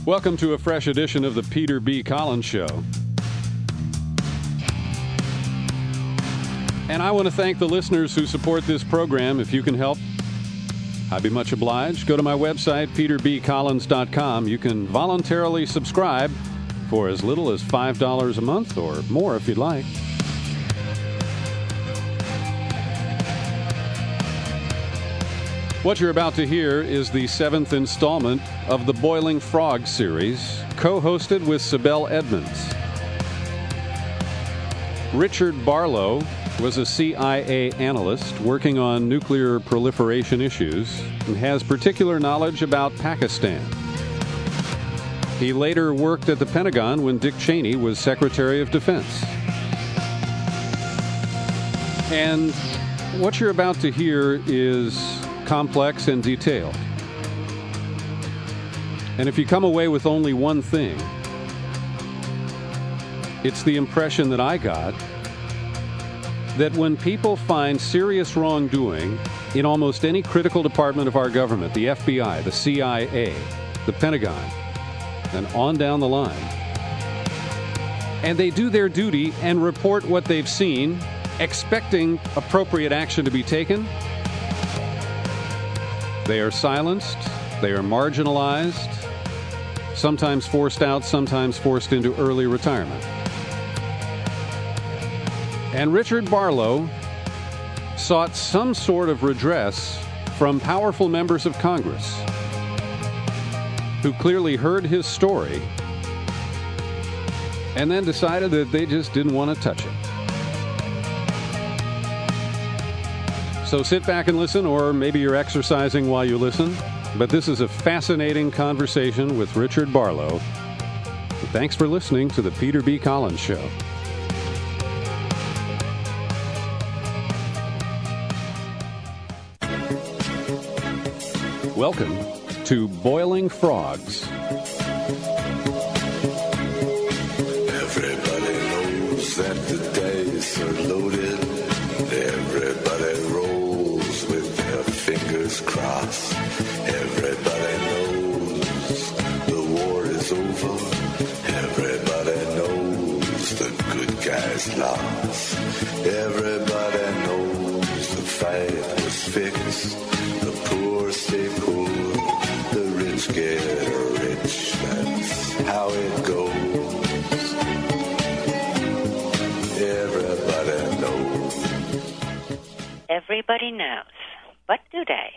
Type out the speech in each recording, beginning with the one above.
Welcome to a fresh edition of the Peter B. Collins Show. And I want to thank the listeners who support this program. If you can help, I'd be much obliged. Go to my website, peterbcollins.com. You can voluntarily subscribe for as little as $5 a month or more if you'd like. What you're about to hear is the 7th installment of the Boiling Frog series, co-hosted with Sibel Edmonds. Richard Barlow was a CIA analyst working on nuclear proliferation issues and has particular knowledge about Pakistan. He later worked at the Pentagon when Dick Cheney was Secretary of Defense. And what you're about to hear is complex and detailed. And if you come away with only one thing, it's the impression that I got that when people find serious wrongdoing in almost any critical department of our government, the FBI, the CIA, the Pentagon, and on down the line, and they do their duty and report what they've seen, expecting appropriate action to be taken, they are silenced, they are marginalized, sometimes forced out, sometimes forced into early retirement. And Richard Barlow sought some sort of redress from powerful members of Congress who clearly heard his story and then decided that they just didn't want to touch it. So sit back and listen, or maybe you're exercising while you listen. But this is a fascinating conversation with Richard Barlow. Thanks for listening to the Peter B. Collins Show. Welcome to Boiling Frogs. Everybody knows that the dice are loaded. Everybody rolls with their fingers crossed. Everybody knows the war is over. Everybody knows the good guys lost. Everybody knows the fight was fixed. The poor stay poor, the rich get rich. That's how it goes. Everybody knows. Everybody knows. But do they?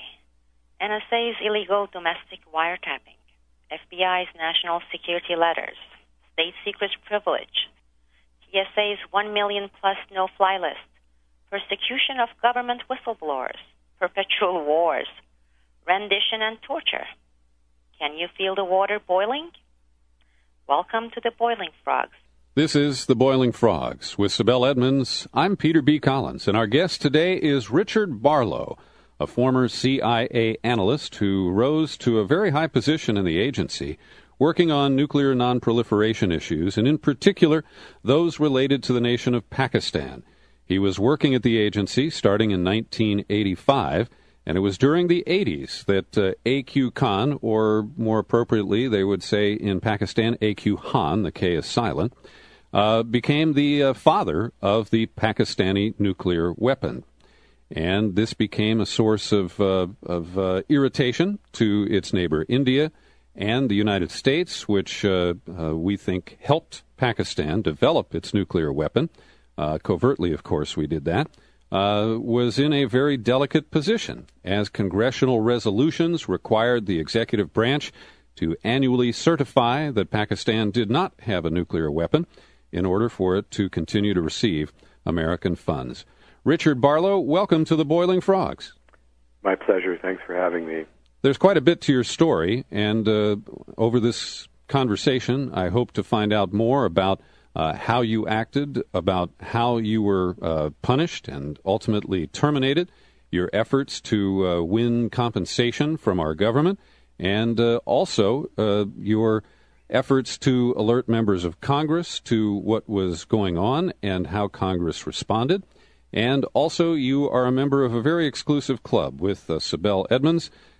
NSA's illegal domestic wiretapping, FBI's national security letters, state secrets privilege, TSA's 1 million-plus no-fly list, persecution of government whistleblowers, perpetual wars, rendition and torture. Can you feel the water boiling? Welcome to the Boiling Frogs. This is The Boiling Frogs with Sibel Edmonds. I'm Peter B. Collins, and our guest today is Richard Barlow, a former CIA analyst who rose to a very high position in the agency, working on nuclear nonproliferation issues, and in particular, those related to the nation of Pakistan. He was working at the agency starting in 1985, and it was during the 80s that A.Q. Khan, or more appropriately, they would say in Pakistan, A.Q. Han, the K is silent, became the father of the Pakistani nuclear weapon. And this became a source of irritation to its neighbor India and the United States, which we think helped Pakistan develop its nuclear weapon. Covertly, of course, we did that. Was in a very delicate position, as congressional resolutions required the executive branch to annually certify that Pakistan did not have a nuclear weapon in order for it to continue to receive American funds. Richard Barlow, welcome to the Boiling Frogs. My pleasure. Thanks for having me. There's quite a bit to your story, and over this conversation, I hope to find out more about how you acted, about how you were punished and ultimately terminated, your efforts to win compensation from our government, and also your efforts to alert members of Congress to what was going on and how Congress responded. And also, you are a member of a very exclusive club with Sibel Edmonds,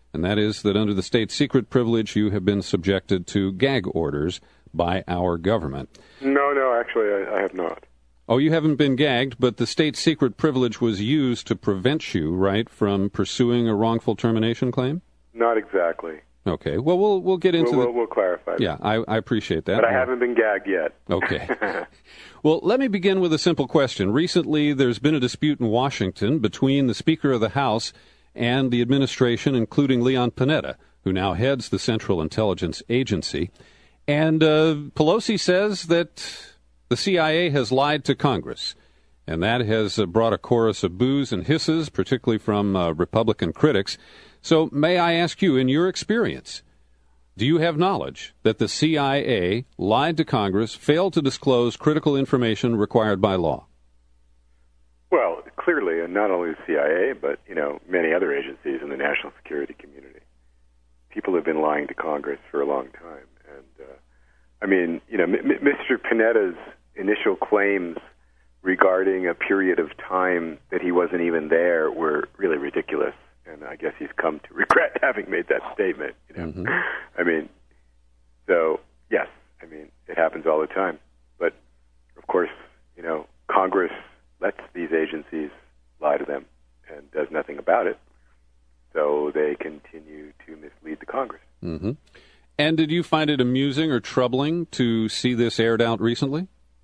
and that is that under the state secret privilege, you have been subjected to gag orders by our government. No, actually, I have not. Oh, you haven't been gagged, but the state secret privilege was used to prevent you, right, from pursuing a wrongful termination claim? Not exactly. Okay. Well, we'll get into We'll clarify that. Yeah, I appreciate that. But I haven't been gagged yet. Okay. Well, let me begin with a simple question. Recently, there's been a dispute in Washington between the Speaker of the House and the administration, including Leon Panetta, who now heads the Central Intelligence Agency. And Pelosi says that the CIA has lied to Congress, and that has brought a chorus of boos and hisses, particularly from Republican critics. So may I ask you, in your experience, do you have knowledge that the CIA lied to Congress, failed to disclose critical information required by law? Well, clearly, and not only the CIA, but, many other agencies in the national security community. People have been lying to Congress for a long time. And, Mr. Panetta's initial claims regarding a period of time that he wasn't even there were really ridiculous. And I guess he's come to regret having made that statement. Mm-hmm. So, yes, it happens all the time. But, of course, Congress lets these agencies lie to them and does nothing about it. So they continue to mislead the Congress. Mm-hmm. And did you find it amusing or troubling to see this aired out recently?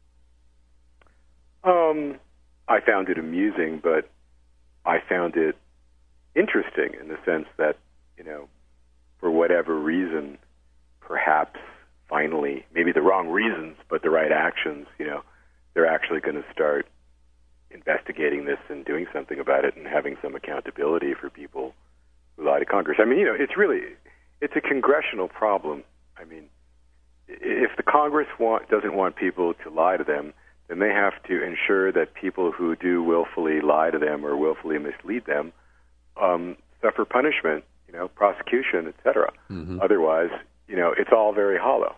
I found it amusing, but I found it interesting in the sense that, for whatever reason, perhaps finally, maybe the wrong reasons, but the right actions, they're actually going to start investigating this and doing something about it and having some accountability for people who lie to Congress. It's a congressional problem. If the Congress doesn't want people to lie to them, then they have to ensure that people who do willfully lie to them or willfully mislead them suffer punishment, prosecution, etc. Mm-hmm. Otherwise, it's all very hollow.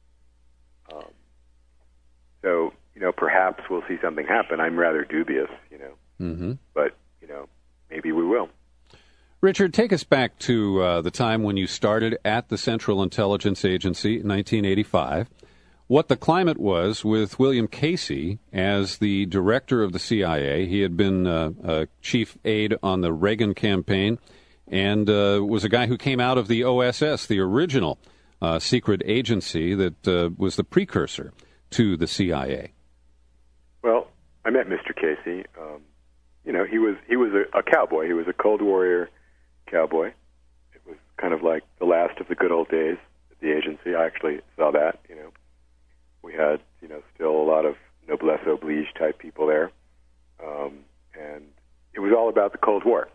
So, perhaps we'll see something happen. I'm rather dubious, mm-hmm. But, maybe we will. Richard, take us back to the time when you started at the Central Intelligence Agency in 1985. What the climate was with William Casey as the director of the CIA. He had been a chief aide on the Reagan campaign and was a guy who came out of the OSS, the original secret agency that was the precursor to the CIA. Well, I met Mr. Casey. He was a cowboy. He was a Cold Warrior cowboy. It was kind of like the last of the good old days at the agency. I actually saw that, We had, still a lot of noblesse oblige type people there. And it was all about the Cold War.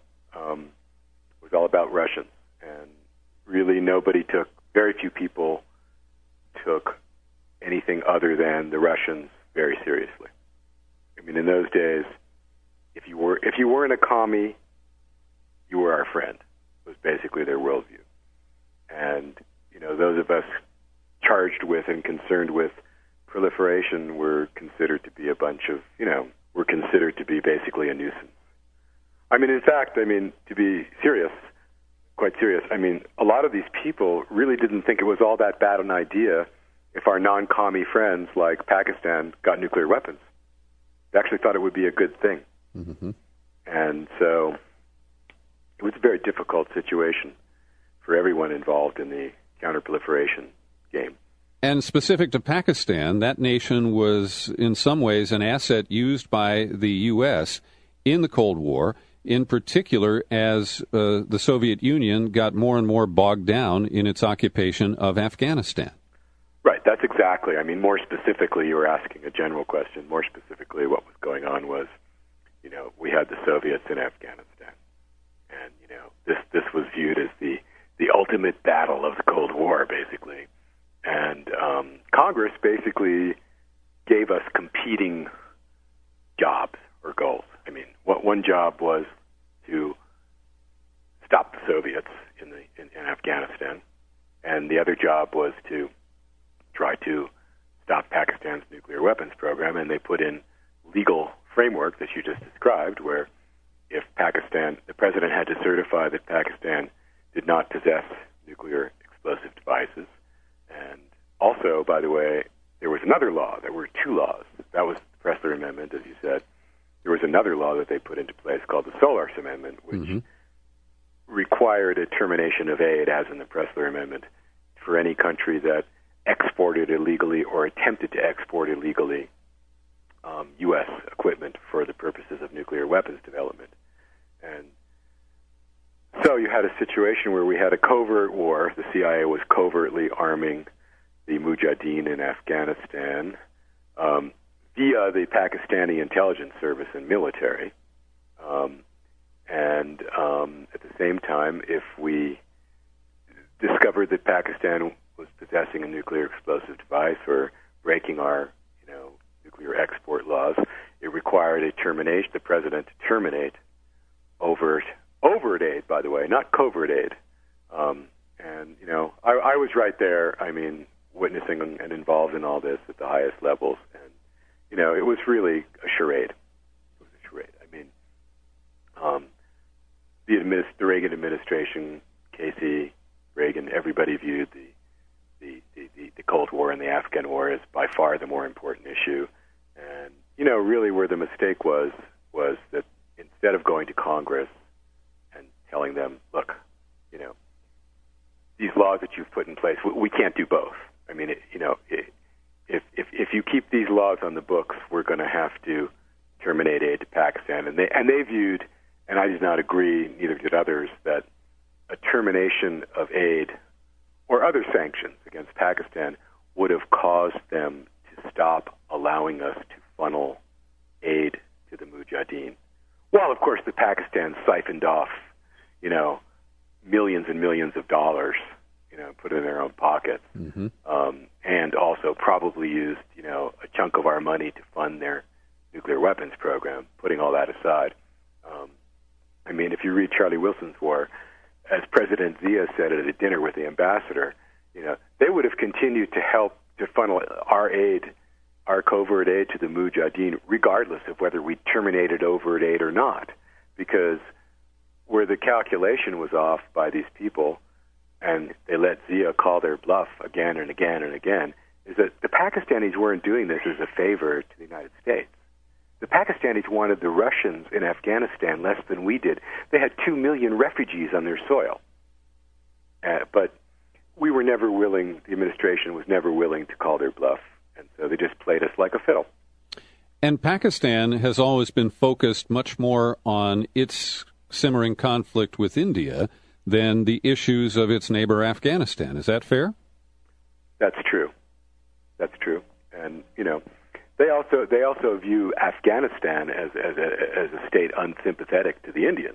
It was all about Russians. And really very few people took anything other than the Russians very seriously. In those days, if you weren't a commie, you were our friend, was basically their worldview. And, those of us charged with and concerned with proliferation were considered to be a bunch of, were considered to be basically a nuisance. In fact, to be serious, quite serious, a lot of these people really didn't think it was all that bad an idea if our non-commie friends like Pakistan got nuclear weapons. They actually thought it would be a good thing. Mm-hmm. And so it was a very difficult situation for everyone involved in the counterproliferation game. And specific to Pakistan, that nation was in some ways an asset used by the U.S. in the Cold War, in particular as the Soviet Union got more and more bogged down in its occupation of Afghanistan. Right, that's exactly. More specifically, you were asking a general question. More specifically, what was going on was, we had the Soviets in Afghanistan. And, this was viewed as the ultimate battle of the Cold War, basically. And Congress basically gave us competing jobs or goals. One job was to stop the Soviets in Afghanistan, and the other job was to try to stop Pakistan's nuclear weapons program. And they put in legal framework that you just described, where if the president had to certify that Pakistan did not possess nuclear explosive devices. And also, by the way, there was another law. There were two laws. That was the Pressler Amendment, as you said. There was another law that they put into place called the Solarz Amendment, which required a termination of aid, as in the Pressler Amendment, for any country that exported illegally or attempted to export illegally U.S. equipment for the purposes of nuclear weapons development. And so you had a situation where we had a covert war. The CIA was covertly arming the Mujahideen in Afghanistan via the Pakistani intelligence service and military. And at the same time, if we discovered that Pakistan was possessing a nuclear explosive device or breaking our, nuclear export laws, it required the president to terminate overt aid, by the way, not covert aid. I was right there, witnessing and involved in all this at the highest levels. And, it was really a charade. It was a charade. The Reagan administration, Casey, Reagan, everybody viewed the Cold War and the Afghan War as by far the more important issue. And, really where the mistake was that instead of going to Congress and telling them, look, these laws that you've put in place, we can't do both. If you keep these laws on the books, we're going to have to terminate aid to Pakistan. And they viewed, and I did not agree, neither did others, that a termination of aid or other sanctions against Pakistan would have caused them to stop allowing us to funnel aid to the Mujahideen. Well, of course, the Pakistan siphoned off, millions and millions of dollars, put in their own pockets, and also probably used, a chunk of our money to fund their nuclear weapons program, putting all that aside. If you read Charlie Wilson's War, as President Zia said at a dinner with the ambassador, they would have continued to help to funnel our covert aid to the Mujahideen, regardless of whether we terminated overt aid or not, because where the calculation was off by these people, and they let Zia call their bluff again and again and again, is that the Pakistanis weren't doing this as a favor to the United States. The Pakistanis wanted the Russians in Afghanistan less than we did. They had 2 million refugees on their soil. But we were never willing, the administration was never willing to call their bluff, and so they just played us like a fiddle. And Pakistan has always been focused much more on its simmering conflict with India than the issues of its neighbor Afghanistan. Is that fair? That's true. That's true. And, they also view Afghanistan as a state unsympathetic to the Indians.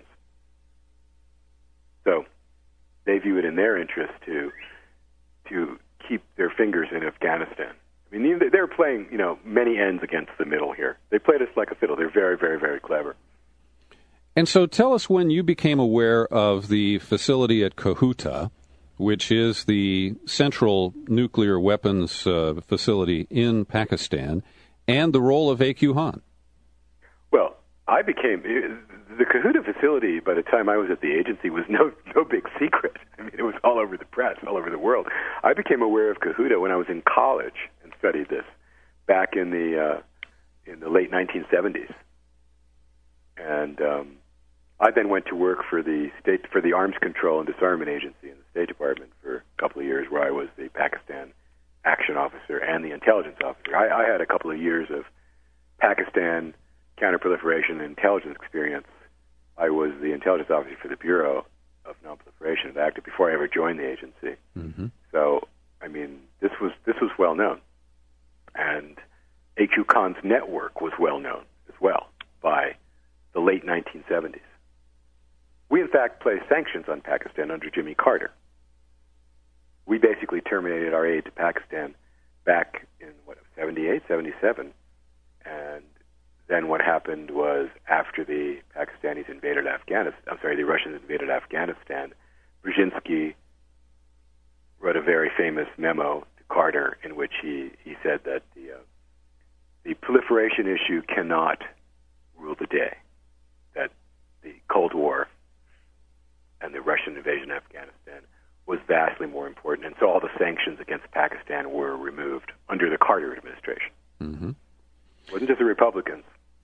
So they view it in their interest to keep their fingers in Afghanistan. They're playing, many ends against the middle here. They played us like a fiddle. They're very, very, very clever. And so tell us when you became aware of the facility at Kahuta, which is the central nuclear weapons facility in Pakistan, and the role of A.Q. Han. Well, the Kahuta facility, by the time I was at the agency, was no big secret. It was all over the press, all over the world. I became aware of Kahuta when I was in college and studied this back in the late 1970s. And I then went to work for the Arms Control and Disarmament Agency in the State Department for a couple of years, where I was the Pakistan action officer and the intelligence officer. I had a couple of years of Pakistan counterproliferation and intelligence experience. I was the intelligence officer for the Bureau of Nonproliferation at ACTA before I ever joined the agency. Mm-hmm. So, this was well known, and A.Q. Khan's network was well known as well by the late 1970s. We, in fact, placed sanctions on Pakistan under Jimmy Carter. We basically terminated our aid to Pakistan back in, 78, 77. And then what happened was, after the Pakistanis invaded the Russians invaded Afghanistan, Brzezinski wrote a very famous memo to Carter in which he said that the proliferation issue cannot rule the day, that the Cold War and the Russian invasion of Afghanistan was vastly more important, and so all the sanctions against Pakistan were removed under the Carter administration. Mm-hmm. It wasn't just the Republicans.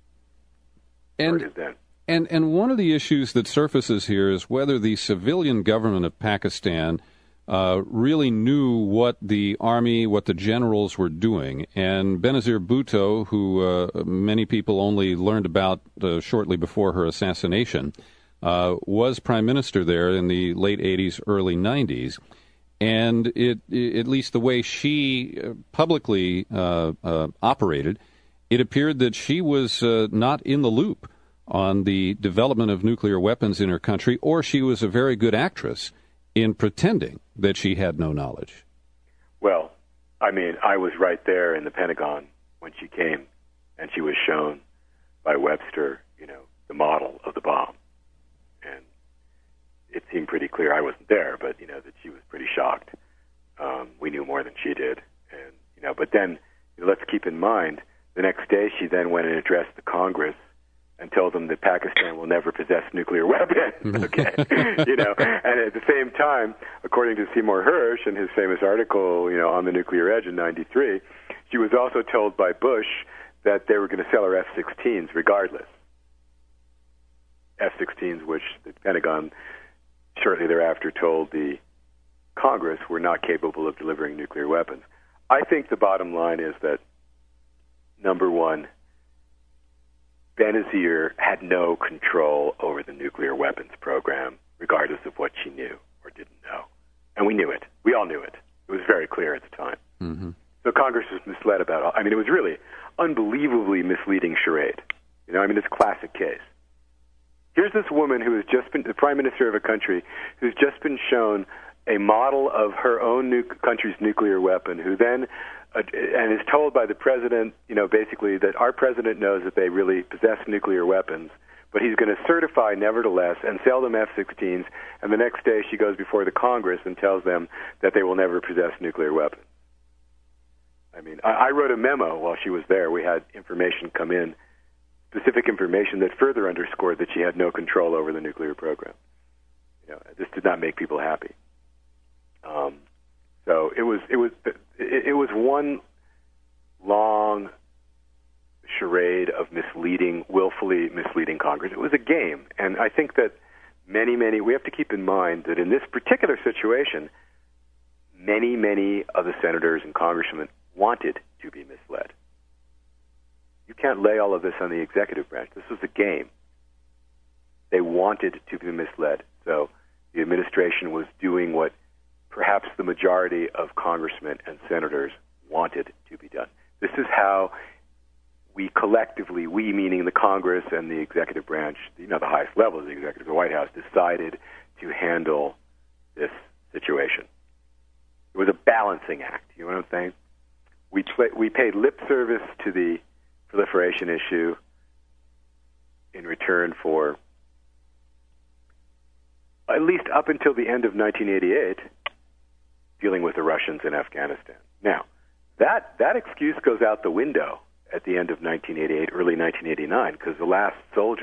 And one of the issues that surfaces here is whether the civilian government of Pakistan really knew what the army, what the generals were doing. And Benazir Bhutto, who many people only learned about shortly before her assassination, was prime minister there in the late 80s, early 90s. And at least the way she publicly operated, it appeared that she was not in the loop on the development of nuclear weapons in her country, or she was a very good actress in pretending that she had no knowledge. Well, I mean, I was right there in the Pentagon when she came, and she was shown by Webster, the model of the bomb. And it seemed pretty clear, I wasn't there, but, that she was pretty shocked. We knew more than she did. And, but then, let's keep in mind, the next day she then went and addressed the Congress and told them that Pakistan will never possess nuclear weapons, okay? And at the same time, according to Seymour Hersh in his famous article, on the nuclear edge in 93, she was also told by Bush that they were going to sell her F-16s regardless. F-16s, which the Pentagon shortly thereafter told the Congress were not capable of delivering nuclear weapons. I think the bottom line is that, number one, Benazir had no control over the nuclear weapons program, regardless of what she knew or didn't know. And we knew it. We all knew it. It was very clear at the time. Mm-hmm. So Congress was misled about it. I mean, it was really unbelievably misleading charade. It's a classic case. Here's this woman who has just been the prime minister of a country who's just been shown a model of her own country's nuclear weapon, who then and is told by the president, basically that our president knows that they really possess nuclear weapons, but he's going to certify nevertheless and sell them F-16s, and the next day she goes before the Congress and tells them that they will never possess nuclear weapons. I mean, I wrote a memo while she was there. We had information come in, specific information that further underscored that she had no control over the nuclear program. This did not make people happy. So it was one long charade of willfully misleading Congress. It was a game, and I think that many, we have to keep in mind that in this particular situation, many of the senators and congressmen wanted to be misled. You can't lay all of this on the executive branch. This was a game. They wanted to be misled, so the administration was doing what perhaps the majority of congressmen and senators wanted to be done. This is how we collectively, we meaning the Congress and the executive branch, the highest level of the executive, the White House, decided to handle this situation. It was a balancing act. You know what I'm saying? We paid lip service to the proliferation issue in return for, at least up until the end of 1988, dealing with the Russians in Afghanistan. Now, that excuse goes out the window at the end of 1988, early 1989, because the last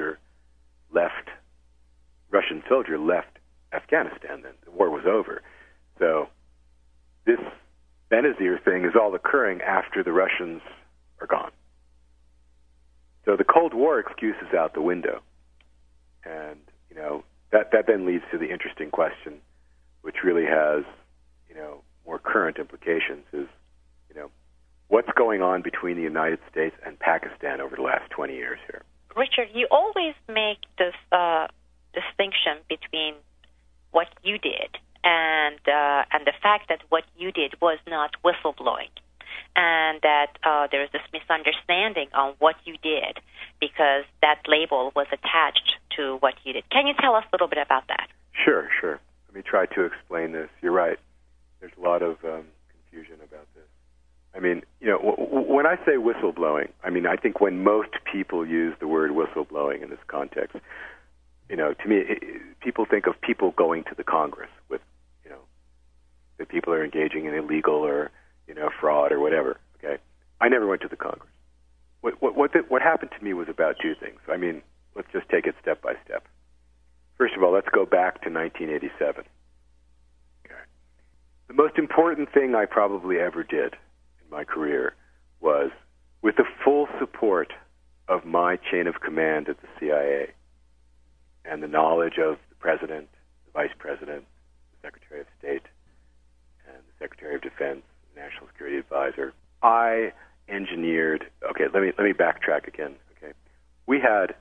Russian soldier left Afghanistan. Then the war was over. So this Benazir thing is all occurring after the Russians are gone. So the Cold War excuse is out the window. And, that then leads to the interesting question, which really has, more current implications, is, what's going on between the United States and Pakistan over the last 20 years here? Richard, you always make this distinction between what you did and the fact that what you did was not whistleblowing, and that there is this misunderstanding on what you did because that label was attached to what you did. Can you tell us a little bit about that? Sure. Let me try to explain this. You're right. There's a lot of confusion about this. I mean, when I say whistleblowing, I think when most people use the word whistleblowing in this context, to me, people think of people going to the Congress with, that people are engaging in illegal or, fraud or whatever. Okay, I never went to the Congress. What happened to me was about two things. Let's just take it step by step. First of all, of all, let's go back to 1987. Okay. The most important thing I probably ever did in my career was, with the full support of my chain of command at the CIA and the knowledge of the President, the Vice President, the Secretary of State, and the Secretary of Defense, the National Security Advisor, I engineered, okay, let me backtrack again. Okay, we had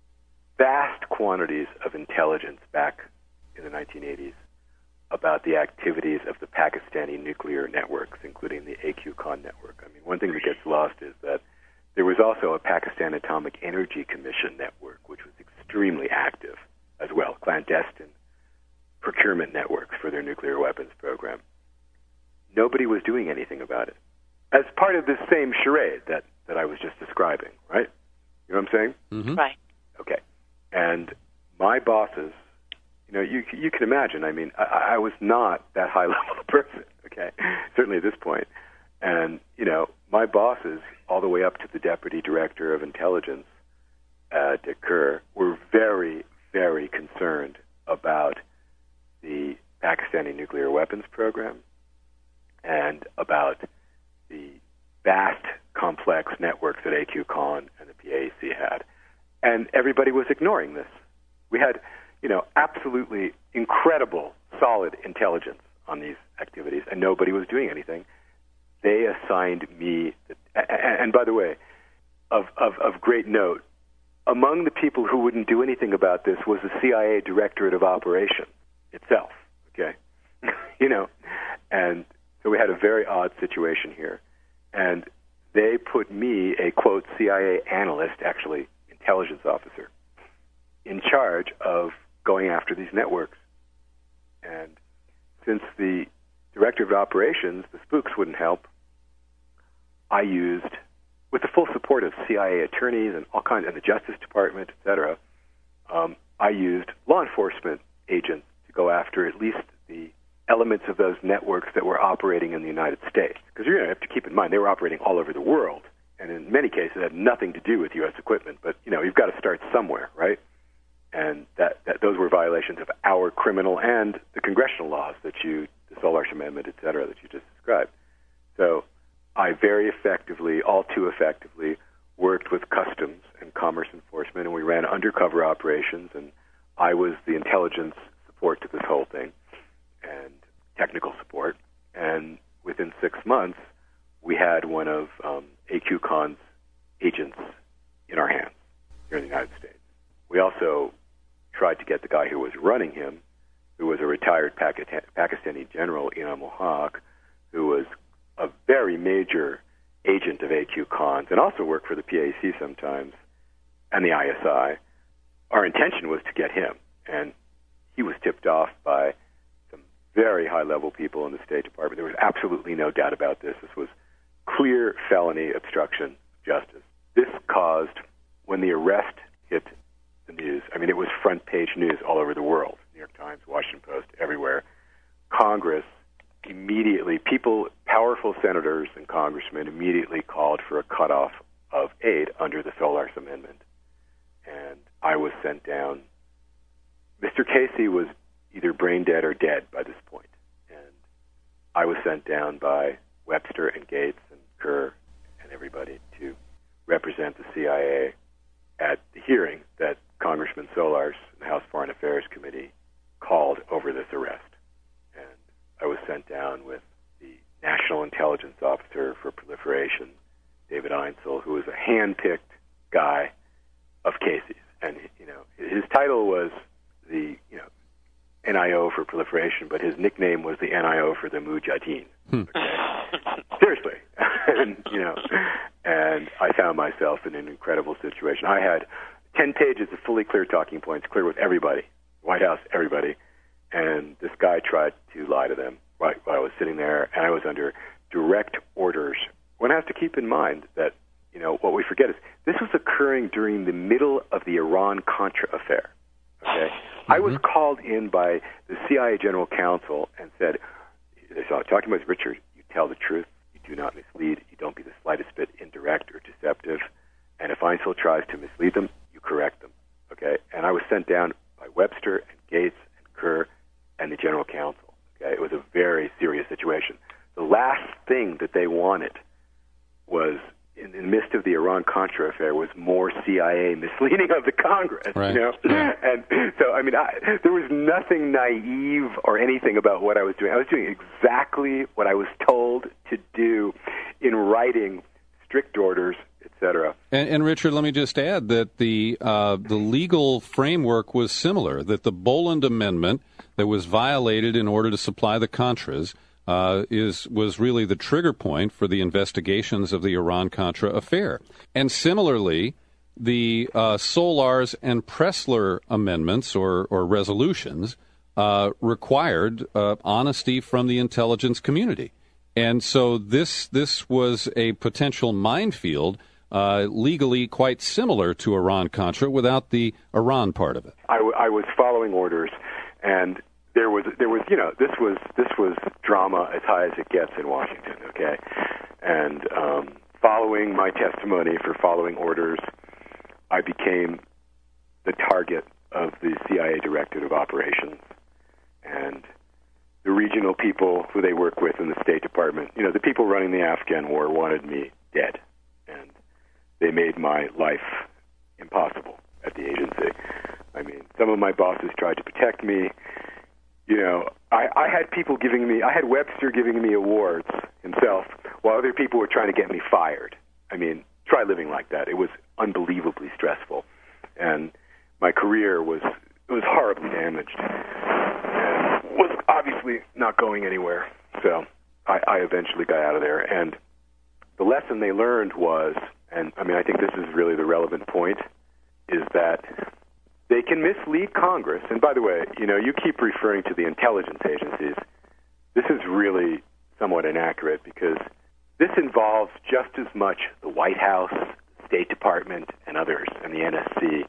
vast quantities of intelligence back in the 1980s about the activities of the Pakistani nuclear networks, including the AQ-Khan network. I mean, one thing that gets lost is that there was also a Pakistan Atomic Energy Commission network, which was extremely active as well, clandestine procurement networks for their nuclear weapons program. Nobody was doing anything about it, as part of this same charade that I was just describing, right? You know what I'm saying? Mm-hmm. Right. Okay. And my bosses, you know, you can imagine, I mean, I was not that high-level person, okay, certainly at this point. And, you know, my bosses, all the way up to the Deputy Director of Intelligence, Dick Kerr, were very, very concerned about the Pakistani nuclear weapons program and about the vast, complex networks that AQ-Khan and the PAC had. And everybody was ignoring this. We had, you know, absolutely incredible, solid intelligence on these activities, and nobody was doing anything. They assigned me, and by the way, of great note, among the people who wouldn't do anything about this was the CIA Directorate of Operations itself, okay? You know, and so we had a very odd situation here. And they put me, a, quote, CIA analyst, actually intelligence officer, in charge of going after these networks. And since the Director of Operations, the spooks, wouldn't help, I used, with the full support of CIA attorneys and all kinds, and the Justice Department, et cetera, I used law enforcement agents to go after at least the elements of those networks that were operating in the United States. Because you have to keep in mind, they were operating all over the world, and in many cases had nothing to do with U.S. equipment. But, you know, you've got to start somewhere, right? And that those were violations of our criminal and the congressional laws the Solarz Amendment, et cetera, that you just described. So I very effectively, all too effectively, worked with Customs and Commerce Enforcement, and we ran undercover operations, and I was the intelligence support to this whole thing and technical support. And within 6 months, we had one of AQ-Khan's agents in our hands here in the United States. We also tried to get the guy who was running him, who was a retired Pakistani general, Inam ul-Haq, who was a very major agent of AQ-Khan's and also worked for the PAC sometimes and the ISI. Our intention was to get him, and he was tipped off by some very high-level people in the State Department. There was absolutely no doubt about this. This was clear felony obstruction of justice. This caused, when the arrest hit the news, I mean, it was front-page news all over the world, New York Times, Washington Post, everywhere. Congress immediately, powerful senators and congressmen immediately called for a cutoff of aid under the Solarz Amendment. And I was sent down. Mr. Casey was either brain dead or dead by this point. And I was sent down by Webster and Gates and Kerr and everybody to represent the CIA at the hearing that Congressman Solarz and the House Foreign Affairs Committee called over this arrest. And I was sent down with the National Intelligence Officer for Proliferation, David Einsel, who was a hand-picked guy of Casey's. And, you know, his title was the, you know, NIO for Proliferation, but his nickname was the NIO for the Mujahideen. Okay? Seriously. And, you know, and I found myself in an incredible situation. I had 10 pages of fully clear talking points, clear with everybody, White House, everybody, and this guy tried to lie to them while I was sitting there, and I was under direct orders. One has to keep in mind that, you know, what we forget is this was occurring during the middle of the Iran-Contra affair, okay? Mm-hmm. I was called in by the CIA General Counsel and said, they saw talking about Richard, you tell the truth, you do not mislead, you don't be the slightest bit indirect or deceptive, and if Einsel tries to mislead them, you correct them, okay? And I was sent down by Webster and Gates and Kerr and the General Counsel. Okay? It was a very serious situation. The last thing that they wanted was, in the midst of the Iran-Contra affair, was more CIA misleading of the Congress. Right. You know? Yeah. And so, I mean, there was nothing naive or anything about what I was doing. I was doing exactly what I was told to do in writing strict orders, etc. And Richard, let me just add that the legal framework was similar, that the Boland Amendment that was violated in order to supply the Contras was really the trigger point for the investigations of the Iran-Contra affair. And similarly, the Solars and Pressler amendments or resolutions required honesty from the intelligence community. And so this was a potential minefield, legally quite similar to Iran-Contra without the Iran part of it. I was following orders, and there was this was drama as high as it gets in Washington, okay? And following my testimony for following orders, I became the target of the CIA Directorate of Operations and the regional people who they work with in the State Department. You know, the people running the Afghan war wanted me dead, and they made my life impossible at the agency. I mean, some of my bosses tried to protect me. You know, I had people I had Webster giving me awards himself, while other people were trying to get me fired. I mean, try living like that. It was unbelievably stressful. And my career was horribly damaged and was obviously not going anywhere. So I eventually got out of there. And the lesson they learned was, and I mean, I think this is really the relevant point, is that they can mislead Congress. And by the way, you know, you keep referring to the intelligence agencies. This is really somewhat inaccurate because this involves just as much the White House, State Department, and others, and the NSC.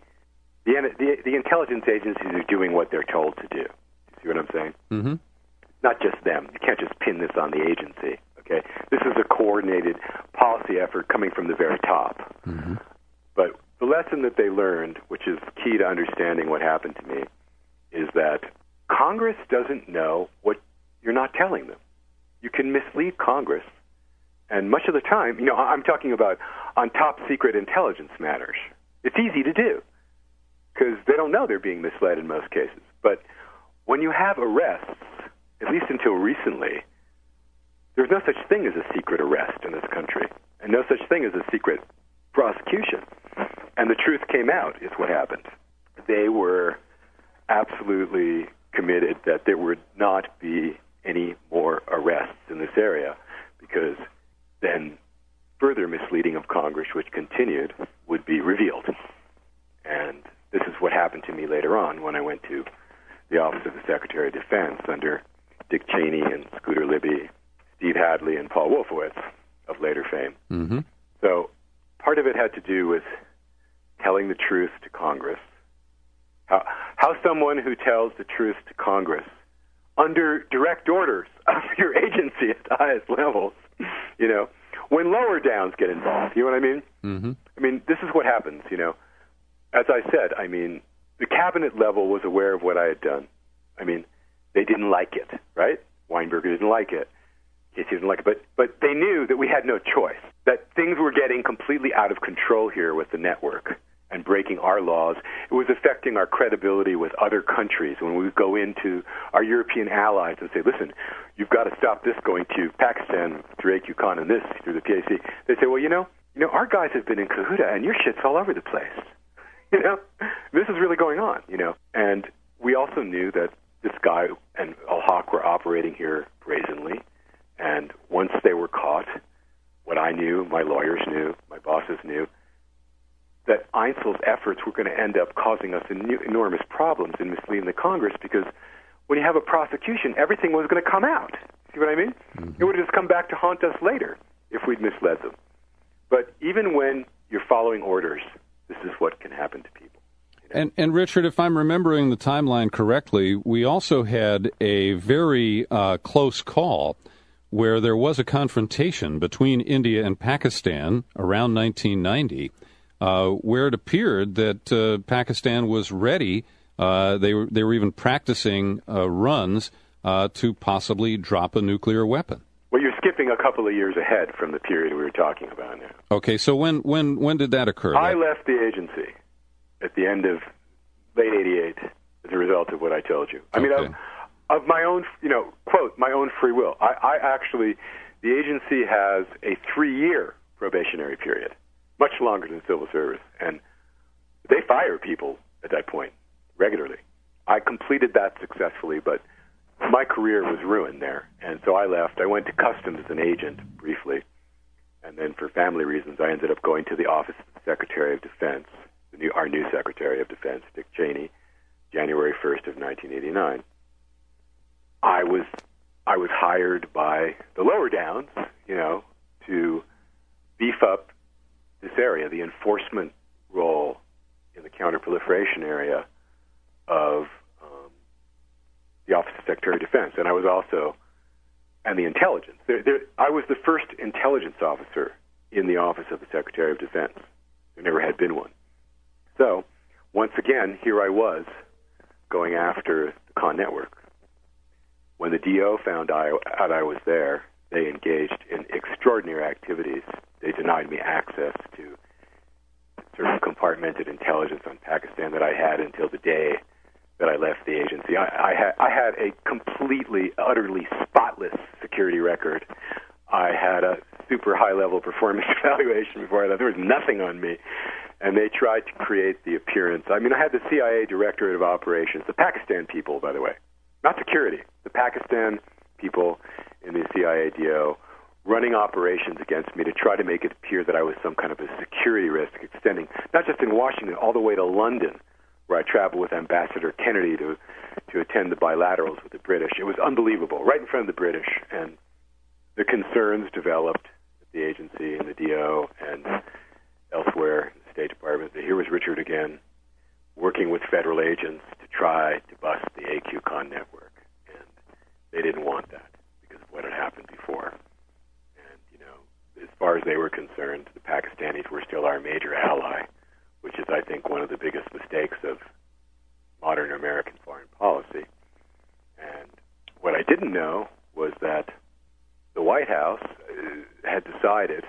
The intelligence agencies are doing what they're told to do. See what I'm saying? Mm-hmm. Not just them. You can't just pin this on the agency. Okay, this is a coordinated policy effort coming from the very top. Mm-hmm. But the lesson that they learned, which is key to understanding what happened to me, is that Congress doesn't know what you're not telling them. You can mislead Congress, and much of the time, you know, I'm talking about on top secret intelligence matters. It's easy to do because they don't know they're being misled in most cases. But when you have arrests, at least until recently, there's no such thing as a secret arrest in this country, and no such thing as a secret prosecution. And the truth came out, is what happened. They were absolutely committed that there would not be any more arrests in this area, because then further misleading of Congress, which continued, would be revealed. And this is what happened to me later on when I went to the Office of the Secretary of Defense under Dick Cheney and Scooter Libby, Steve Hadley, and Paul Wolfowitz of later fame. Mm-hmm. So part of it had to do with telling the truth to Congress. How someone who tells the truth to Congress under direct orders of your agency at the highest levels, you know, when lower downs get involved, you know what I mean? Mm-hmm. I mean, this is what happens, you know. As I said, I mean, the cabinet level was aware of what I had done. I mean, they didn't like it, right? Weinberger didn't like it. Casey didn't like it. But they knew that we had no choice, that things were getting completely out of control here with the network and breaking our laws. It was affecting our credibility with other countries when we would go into our European allies and say, listen, you've got to stop this going to Pakistan through AQ-CON and this through the PAC. They say, well, you know, our guys have been in cahoots and your shit's all over the place. You know, this is really going on, you know. And we also knew that this guy and Al-Haq were operating here brazenly. And once they were caught, what I knew, my lawyers knew, my bosses knew, that Einzel's efforts were going to end up causing us enormous problems in misleading the Congress, because when you have a prosecution, everything was going to come out. See what I mean? Mm-hmm. It would have just come back to haunt us later if we'd misled them. But even when you're following orders, this is what can happen to people. You know? And Richard, if I'm remembering the timeline correctly, we also had a very close call where there was a confrontation between India and Pakistan around 1990, where it appeared that Pakistan was ready They were even practicing runs to possibly drop a nuclear weapon. Well, you're skipping a couple of years ahead from the period we were talking about now. Okay, so when did that occur? I left the agency at the end of late '88 as a result of what I told you. I mean, of my own, quote, my own free will. I actually, the agency has a 3-year probationary period, much longer than civil service, and they fire people at that point regularly. I completed that successfully, but my career was ruined there, and so I left. I went to Customs as an agent briefly, and then for family reasons, I ended up going to the Office of the Secretary of Defense, our new Secretary of Defense, Dick Cheney, January 1st of 1989. I was hired by the lower downs, to beef up this area, the enforcement role in the counterproliferation area of the Office of Secretary of Defense, and I was also, and the intelligence. I was the first intelligence officer in the Office of the Secretary of Defense. There never had been one. So, once again, here I was going after the Con Network. When the DO found out I was there, they engaged in extraordinary activities. They denied me access to sort of compartmented intelligence on Pakistan that I had until the day that I left the agency. I had a completely, utterly spotless security record. I had a super high-level performance evaluation before I left. There was nothing on me. And they tried to create the appearance. I mean, I had the CIA Directorate of Operations, the Pakistan people, by the way, not security, the Pakistan people in the CIA DO running operations against me to try to make it appear that I was some kind of a security risk extending, not just in Washington, all the way to London, where I traveled with Ambassador Kennedy to attend the bilaterals with the British. It was unbelievable, right in front of the British. And the concerns developed at the agency and the DO and elsewhere in the State Department that here was Richard again, working with federal agents to try to bust the AQ Con network. And they didn't want that because of what had happened before. And, as far as they were concerned, the Pakistanis were still our major ally, which is, I think, one of the biggest mistakes of modern American foreign policy. And what I didn't know was that the White House had decided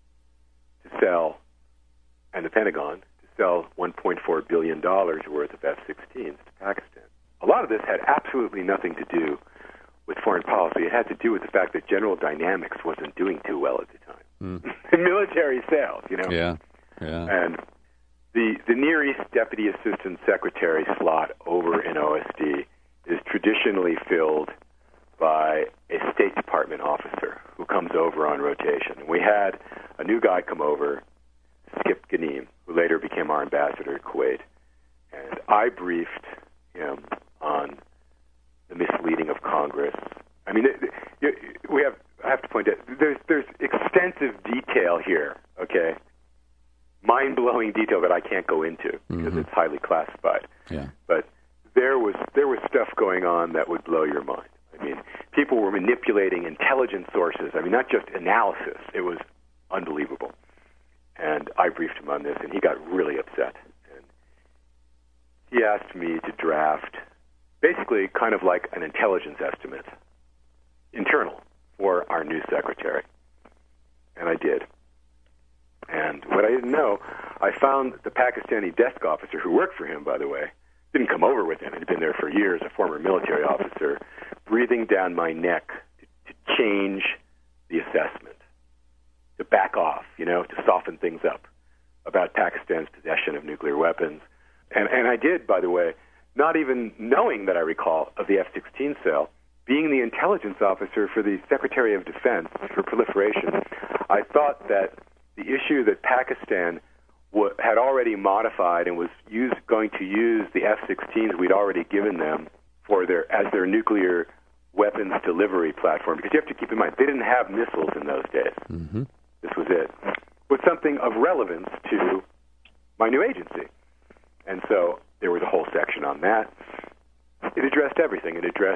to sell, and the Pentagon, to sell $1.4 billion worth of F-16s to Pakistan. A lot of this had absolutely nothing to do with foreign policy. It had to do with the fact that General Dynamics wasn't doing too well at the time. Military sales, Yeah. And the Near East Deputy Assistant Secretary slot over in OSD is traditionally filled by a State Department officer who comes over on rotation. And we had a new guy come over, Skip Ghanim, who later became our ambassador to Kuwait. And I briefed him on the misleading of Congress. I mean, I have to point out, there's extensive detail here, okay? Mind-blowing detail that I can't go into because it's highly classified. Yeah. But there was stuff going on that would blow your mind. I mean, people were manipulating intelligence sources. I mean, not just analysis. It was unbelievable. And I briefed him on this, and he got really upset. And he asked me to draft basically kind of like an intelligence estimate, internal, for our new secretary. And I did. And what I didn't know, I found the Pakistani desk officer who worked for him, by the way, didn't come over with him. He'd been there for years, a former military officer, breathing down my neck to change the assessment, to back off, to soften things up about Pakistan's possession of nuclear weapons. And I did, by the way, not even knowing that I recall of the F-16 sale, being the intelligence officer for the Secretary of Defense for proliferation, I thought that the issue that Pakistan had already modified and was going to use the F-16s we'd already given them as their nuclear weapons delivery platform, because you have to keep in mind, they didn't have missiles in those days. Mm-hmm. This was it. Was something of relevance to my new agency. And so there was a whole section on that. It addressed everything. It addressed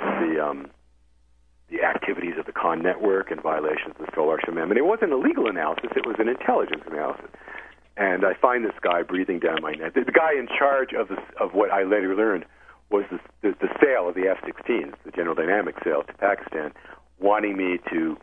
the activities of the Con network and violations of the Stoll-Larsen Amendment. It wasn't a legal analysis. It was an intelligence analysis. And I find this guy breathing down my neck. The guy in charge of what I later learned was the sale of the F-16s, the General Dynamics sale to Pakistan, wanting me to,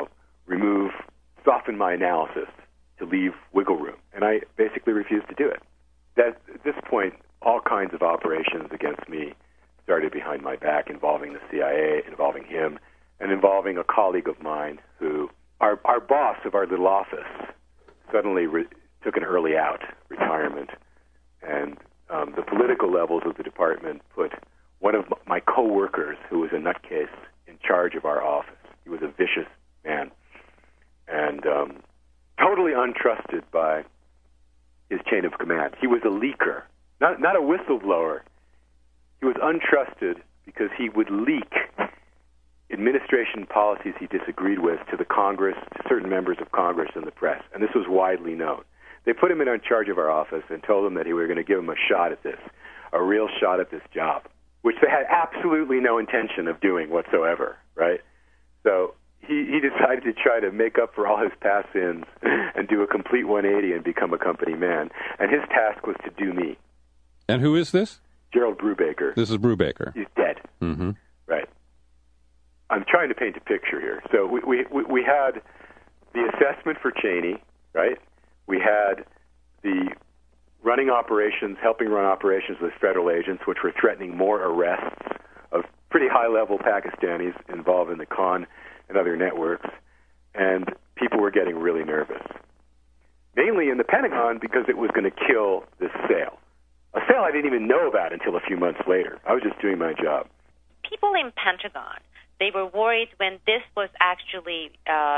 soften my analysis, to leave wiggle room. And I basically refused to do it. At this point, all kinds of operations against me started behind my back, involving the CIA, involving him, and involving a colleague of mine who, our boss of our little office, suddenly took an early out retirement. And the political levels of the department put one of my coworkers, who was a nutcase, in charge of our office. He was a vicious man and totally untrusted by his chain of command. He was a leaker, not a whistleblower. He was untrusted because he would leak administration policies he disagreed with to the Congress, to certain members of Congress and the press, and this was widely known. They put him in charge of our office and told him that we were going to give him a shot at this, a real shot at this job, which they had absolutely no intention of doing whatsoever, right? So he decided to try to make up for all his past sins and do a complete 180 and become a company man. And his task was to do me. And who is this? Gerald Brubaker. This is Brubaker. He's dead. Mm-hmm. Right. I'm trying to paint a picture here. So we had the assessment for Cheney, right? We had the running operations, helping run operations with federal agents, which were threatening more arrests of pretty high-level Pakistanis involved in the Khan and other networks, and people were getting really nervous. Mainly in the Pentagon because it was going to kill this sale. A sale I didn't even know about until a few months later. I was just doing my job. People in Pentagon, they were worried when this was actually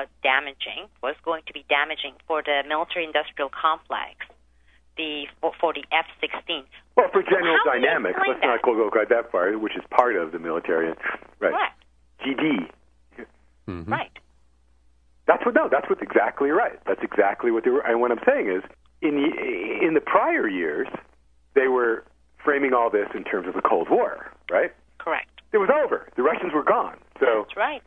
was going to be damaging for the military-industrial complex, for the F-16. Well, for General Dynamics, let's not go quite that far, which is part of the military. Right. Correct. GD. Mm-hmm. Right. That's exactly right. That's exactly what they were. And what I'm saying is, in the prior years, they were framing all this in terms of the Cold War, right? Correct. It was over. The Russians were gone. So, that's right.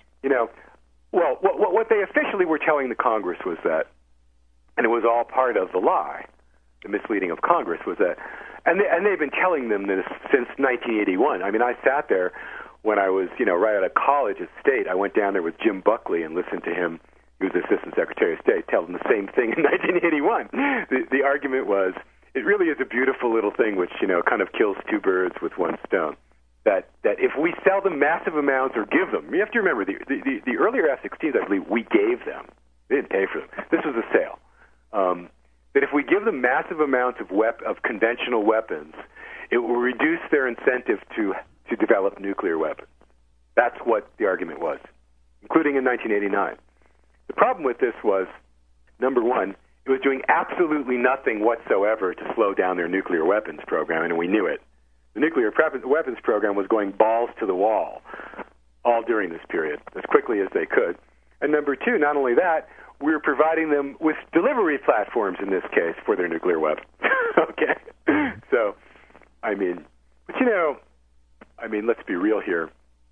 What they officially were telling the Congress was that, and it was all part of the lie, the misleading of Congress was that, and they've been telling them this since 1981. I mean, I sat there when I was, right out of college at State. I went down there with Jim Buckley and listened to him. He was the Assistant Secretary of State, tell them the same thing in 1981. The argument was, it really is a beautiful little thing which, kind of kills two birds with one stone. That if we sell them massive amounts or give them, you have to remember, the earlier F-16s, I believe, we gave them. They didn't pay for them. This was a sale. That if we give them massive amounts of conventional weapons, it will reduce their incentive to develop nuclear weapons. That's what the argument was, including in 1989. The problem with this was, number one, it was doing absolutely nothing whatsoever to slow down their nuclear weapons program, and we knew it. The nuclear weapons program was going balls to the wall all during this period, as quickly as they could. And number two, not only that, we were providing them with delivery platforms, in this case, for their nuclear weapons. Okay? So, let's be real here.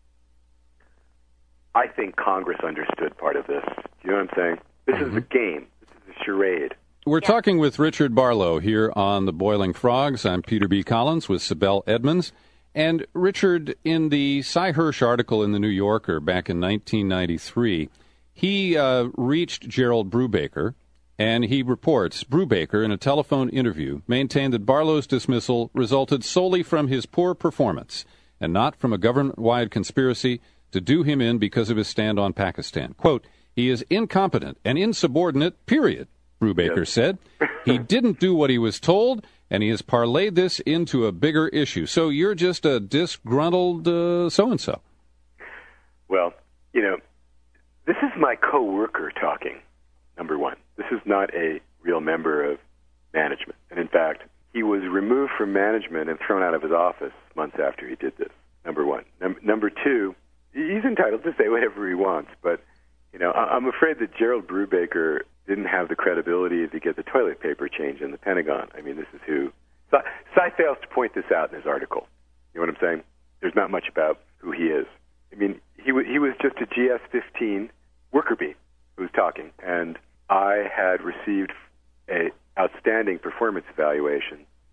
I think Congress understood part of this. You know what I'm saying? This is a game. This is a charade. We're talking with Richard Barlow here on The Boiling Frogs. I'm Peter B. Collins with Sibel Edmonds. And Richard, in the Cy Hirsch article in The New Yorker back in 1993, he reached Gerald Brubaker, and he reports, Brubaker, in a telephone interview, maintained that Barlow's dismissal resulted solely from his poor performance and not from a government-wide conspiracy to do him in because of his stand on Pakistan. Quote, he is incompetent and insubordinate, period, Brubaker said. He didn't do what he was told, and he has parlayed this into a bigger issue. So you're just a disgruntled so-and-so. Well, this is my coworker talking, number one. This is not a real member of management. And in fact, he was removed from management and thrown out of his office months after he did this, number one. Number two, he's entitled to say whatever he wants, but, I'm afraid that Gerald Brubaker didn't have the credibility to get the toilet paper change in the Pentagon. I mean, this is who... Cy fails to point this out in his article. You know what I'm saying? There's not much about who he is. I mean, he was just a GS-15 worker bee who was talking, and I had received a outstanding performance evaluation just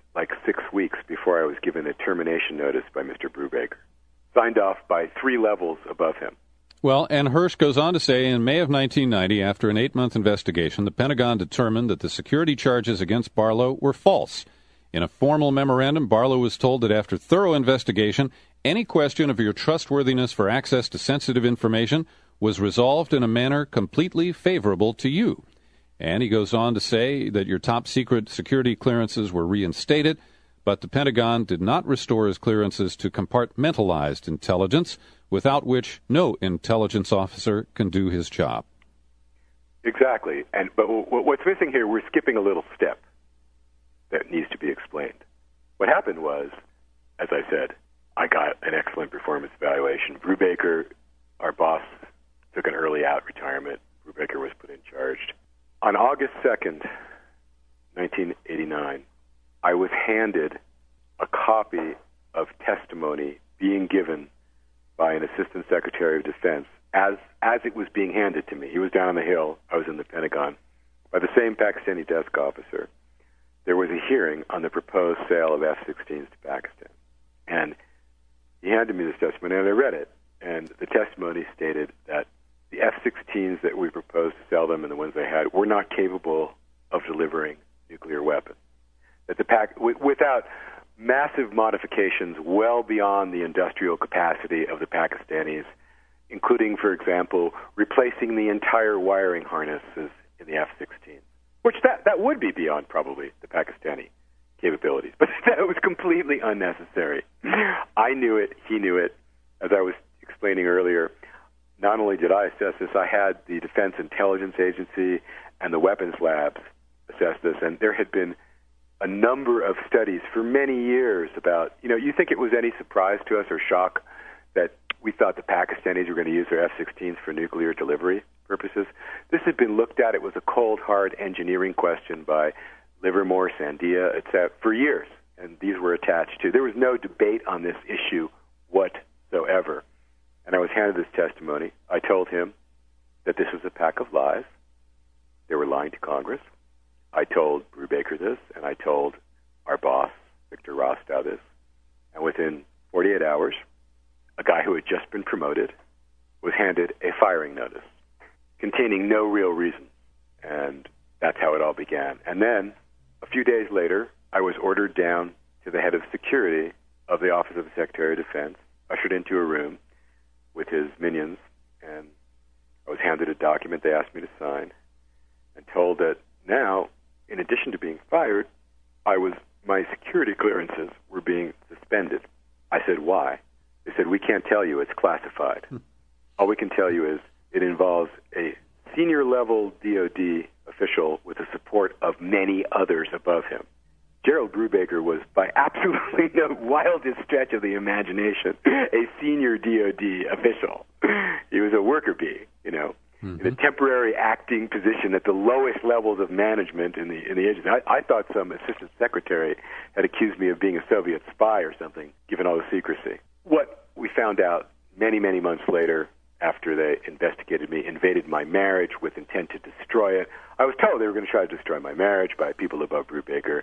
like 6 weeks before I was given a termination notice by Mr. Brubaker, signed off by 3 levels above him. Well, and Hersh goes on to say, in May of 1990, after an 8-month investigation, the Pentagon determined that the security charges against Barlow were false. In a formal memorandum, Barlow was told that after thorough investigation, any question of your trustworthiness for access to sensitive information was resolved in a manner completely favorable to you. And he goes on to say that your top-secret security clearances were reinstated, but the Pentagon did not restore his clearances to compartmentalized intelligence, without which no intelligence officer can do his job. Exactly. But what's missing here, we're skipping a little step that needs to be explained. What happened was, as I said, I got an excellent performance evaluation. Brubaker, our boss, took an early out retirement. Brubaker was put in charge. On August 2nd, 1989, I was handed a copy of testimony being given by an Assistant Secretary of Defense as it was being handed to me. He was down on the Hill. I was in the Pentagon. By the same Pakistani desk officer. There was a hearing on the proposed sale of F-16s to Pakistan. And he handed me this testimony, and I read it. And the testimony stated that the F-16s that we proposed to sell them and the ones they had were not capable of delivering nuclear weapons. That without massive modifications well beyond the industrial capacity of the Pakistanis, including, for example, replacing the entire wiring harnesses in the F-16, which that would be beyond probably the Pakistani capabilities. But that was completely unnecessary. I knew it. He knew it. As I was explaining earlier, not only did I assess this, I had the Defense Intelligence Agency and the weapons labs assess this, and there had been a number of studies for many years about, you think it was any surprise to us or shock that we thought the Pakistanis were going to use their F-16s for nuclear delivery purposes? This had been looked at. It was a cold, hard engineering question by Livermore, Sandia, etc., for years, and these were attached to. There was no debate on this issue whatsoever. And I was handed this testimony. I told him that this was a pack of lies. They were lying to Congress. I told Brubaker this, and I told our boss, Victor Rostow, this. And within 48 hours, a guy who had just been promoted was handed a firing notice containing no real reason. And that's how it all began. And then, a few days later, I was ordered down to the head of security of the Office of the Secretary of Defense, ushered into a room with his minions, and I was handed a document they asked me to sign, and told that now, in addition to being fired, my security clearances were being suspended. I said, why? They said, we can't tell you, it's classified. All we can tell you is it involves a senior-level DOD official with the support of many others above him. Gerald Brubaker was, by absolutely no wildest stretch of the imagination, a senior DOD official. He was a worker bee, in a temporary acting position at the lowest levels of management in the agency. I thought some assistant secretary had accused me of being a Soviet spy or something, given all the secrecy. What we found out many, many months later, after they investigated me, invaded my marriage with intent to destroy it. I was told they were going to try to destroy my marriage by people above Brubaker.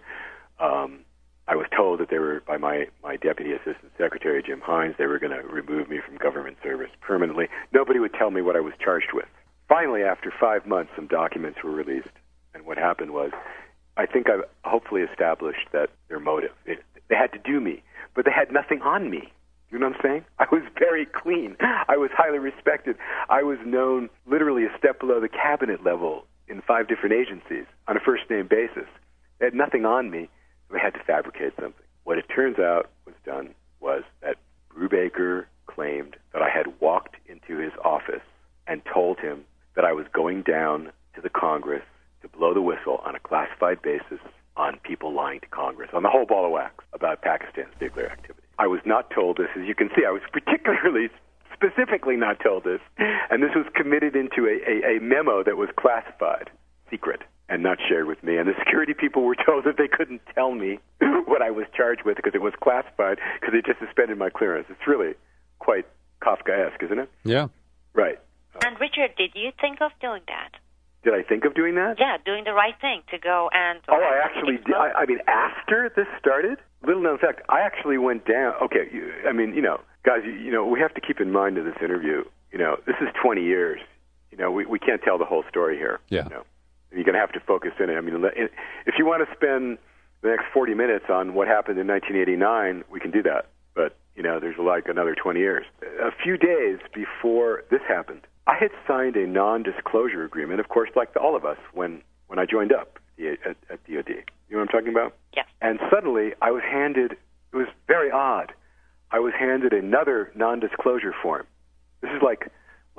I was told that they were, by my Deputy Assistant Secretary, Jim Hines, they were going to remove me from government service permanently. Nobody would tell me what I was charged with. Finally, after 5 months, some documents were released. And what happened was, I think I've hopefully established that their motive. They had to do me, but they had nothing on me. You know what I'm saying? I was very clean. I was highly respected. I was known literally a step below the cabinet level in 5 different agencies on a first-name basis. They had nothing on me. They had to fabricate something. What it turns out was that Brubaker claimed that I had walked into his office and told him that I was going down to the Congress to blow the whistle on a classified basis on people lying to Congress, on the whole ball of wax about Pakistan's nuclear activity. I was not told this. As you can see, I was particularly specifically not told this, and this was committed into a memo that was classified, secret, and not shared with me. And the security people were told that they couldn't tell me what I was charged with because it was classified, because they just suspended my clearance. It's really quite Kafkaesque, isn't it? Yeah. Right. And Richard, did you think of doing that? Did I think of doing that? Yeah, doing the right thing to go and... Oh, I actually did. I mean, after this started, little known fact, I actually went down. Okay, guys, we have to keep in mind in this interview, this is 20 years. We can't tell the whole story here. Yeah. You're going to have to focus in. I mean, if you want to spend the next 40 minutes on what happened in 1989, we can do that. But, there's like another 20 years. A few days before this happened, I had signed a non-disclosure agreement, of course, like all of us, when I joined up at DOD. You know what I'm talking about? Yes. And suddenly I was handed, it was very odd, I was handed another non-disclosure form. This is like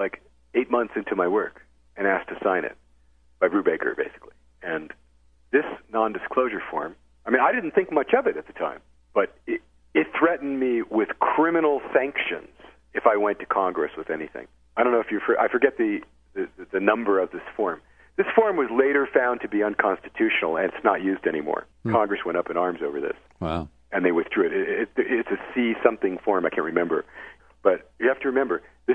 8 months into my work, and asked to sign it by Brubaker, basically. And this non-disclosure form, I mean, I didn't think much of it at the time, but it threatened me with criminal sanctions if I went to Congress with anything. I don't know if I forget the number of this form. This form was later found to be unconstitutional, and it's not used anymore. Congress went up in arms over this. Wow. And they withdrew it. It's a C-something form, I can't remember. But you have to remember, this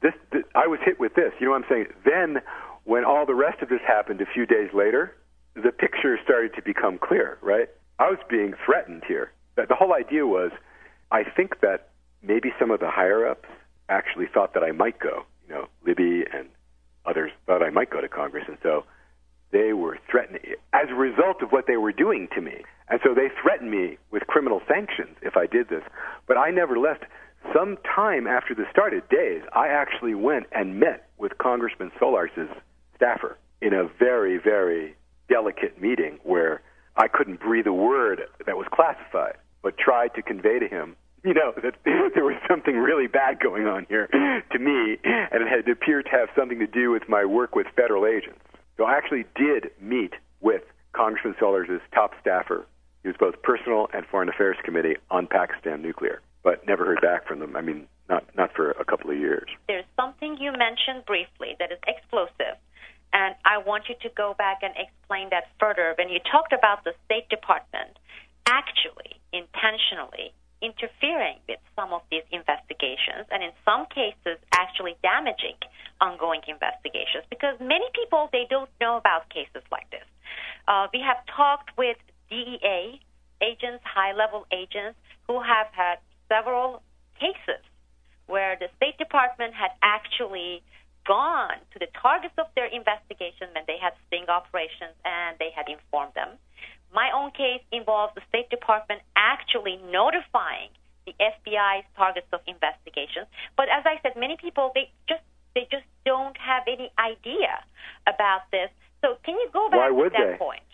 I was hit with this. You know what I'm saying? Then, when all the rest of this happened a few days later, the picture started to become clear, right? I was being threatened here. The whole idea was, I think that maybe some of the higher-ups actually thought that I might go. Libby and others thought I might go to Congress, and so they were threatening as a result of what they were doing to me. And so they threatened me with criminal sanctions if I did this. But I never left. Some time after this started, days, I actually went and met with Congressman Solars's staffer in a very, very delicate meeting where I couldn't breathe a word that was classified, but tried to convey to him, that there was something really bad going on here to me, and it had appeared to have something to do with my work with federal agents. So I actually did meet with Congressman Solars's top staffer. He was both Personal and Foreign Affairs Committee on Pakistan nuclear, but never heard back from them. I mean, not for a couple of years. There's something you mentioned briefly that is explosive, and I want you to go back and explain that further. When you talked about the State Department actually, intentionally, interfering with some of these investigations, and in some cases actually damaging ongoing investigations, because many people, they don't know about cases like this. We have talked with DEA agents, high-level agents, who have had several cases where the State Department had actually gone to the targets of their investigation when they had sting operations and they had informed them. My own case involves the State Department actually notifying the FBI's targets of investigations. But as I said, many people, they just don't have any idea about this. So can you go back to that point?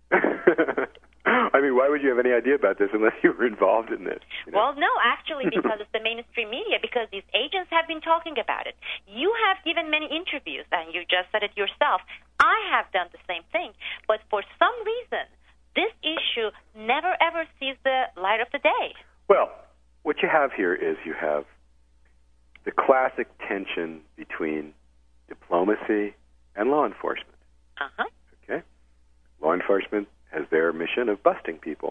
I mean, why would you have any idea about this unless you were involved in this? Well, no, actually, because it's the mainstream media, because these agents have been talking about it. You have given many interviews, and you just said it yourself. I have done the same thing. But for some reason, this issue never, ever sees the light of the day. Well, what you have here is you have the classic tension between diplomacy and law enforcement. Uh-huh. Okay? Law enforcement has their mission of busting people.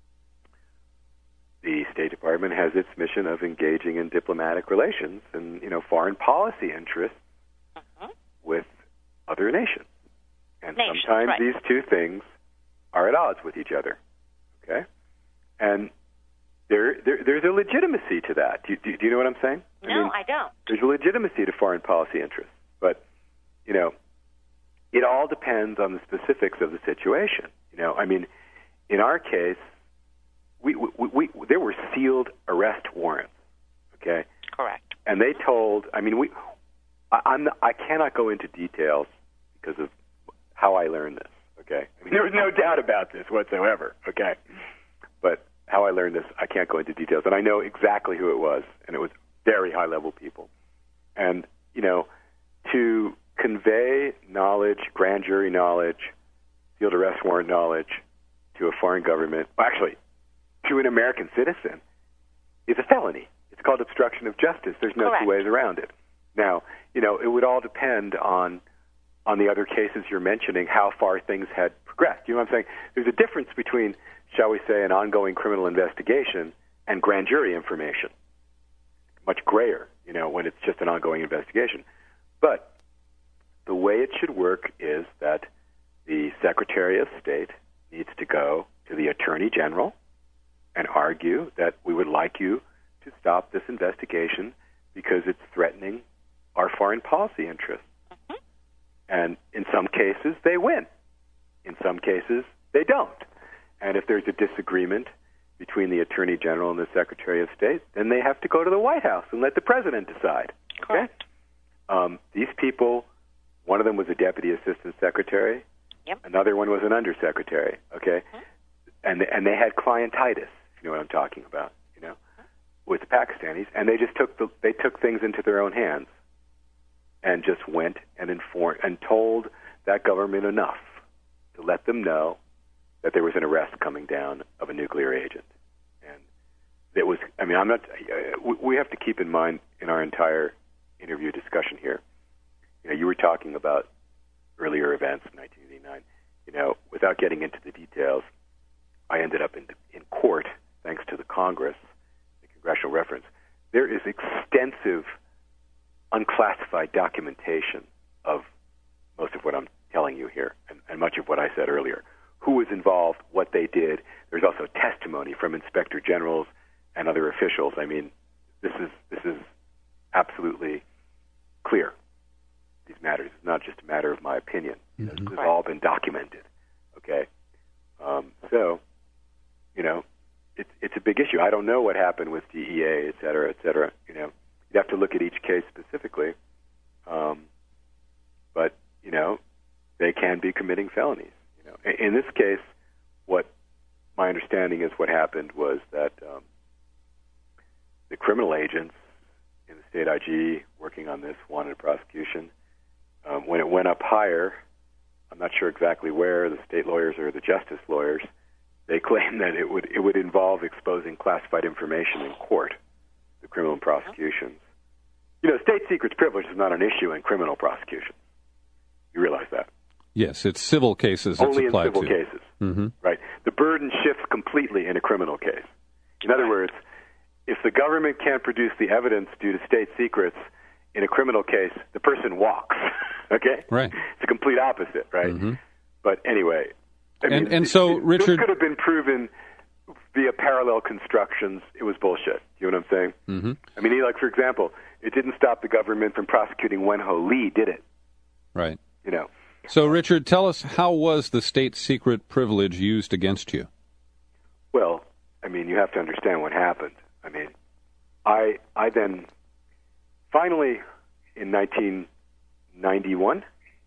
The State Department has its mission of engaging in diplomatic relations and, foreign policy interests with other nations. And sometimes right. These two things are at odds with each other. Okay? And there's a legitimacy to that. Do you know what I'm saying? No, I don't. There's a legitimacy to foreign policy interests. But, it all depends on the specifics of the situation. In our case, there were sealed arrest warrants. Okay. Correct. And they told. I cannot go into details because of how I learned this. Okay. There was no doubt about this whatsoever. Okay. But how I learned this, I can't go into details. And I know exactly who it was, and it was very high-level people. And to convey knowledge, grand jury knowledge, sealed arrest warrant knowledge to a foreign government, actually, to an American citizen, is a felony. It's called obstruction of justice. There's no two ways around it. Now, it would all depend on the other cases you're mentioning, how far things had progressed. You know what I'm saying? There's a difference between, shall we say, an ongoing criminal investigation and grand jury information. Much grayer, when it's just an ongoing investigation. But the way it should work is that the Secretary of State needs to go to the Attorney General and argue that we would like you to stop this investigation because it's threatening our foreign policy interests. Mm-hmm. And in some cases, they win. In some cases, they don't. And if there's a disagreement between the Attorney General and the Secretary of State, then they have to go to the White House and let the President decide. Okay? These people, one of them was a Deputy Assistant Secretary. Yep. Another one was an Undersecretary. Okay? Mm-hmm. And they had clientitis, if you know what I'm talking about, you know, with the Pakistanis, and they just took things into their own hands and just went and informed and told that government enough to let them know that there was an arrest coming down of a nuclear agent. And it was, I mean, I'm not, we have to keep in mind in our entire interview discussion here, you know, you were talking about earlier events in 1989, you know, without getting into the details, I ended up in court thanks to the Congress, the congressional reference. There is extensive unclassified documentation of most of what I'm telling you here and much of what I said earlier. Who was involved, what they did. There's also testimony from inspector generals and other officials. I mean, this is absolutely clear. These matters. It's not just a matter of my opinion. Mm-hmm. This has all been documented. Okay, so you know, it's a big issue. I don't know what happened with DEA, et cetera, et cetera. You know, you'd have to look at each case specifically. But you know, they can be committing felonies. In this case, what my understanding is what happened was that the criminal agents in the state IG working on this wanted prosecution. When it went up higher, I'm not sure exactly where, the state lawyers or the justice lawyers, they claimed that it would involve exposing classified information in court, the criminal prosecutions. You know, state secrets privilege is not an issue in criminal prosecution. You realize that? Yes, it's civil cases. Only it's applied in civil to. cases, mm-hmm. Right? The burden shifts completely in a criminal case. In other words, if the government can't produce the evidence due to state secrets in a criminal case, the person walks. Okay? Right. It's the complete opposite, right? Mm-hmm. But anyway, I mean, and so Richard, this could have been proven via parallel constructions. It was bullshit. You know what I'm saying? Mm-hmm. I mean, like for example, it didn't stop the government from prosecuting Wen Ho Lee, did it? Right. You know. So, Richard, tell us, how was the state secret privilege used against you? Well, I mean, you have to understand what happened. I mean, I then, finally, in 1991,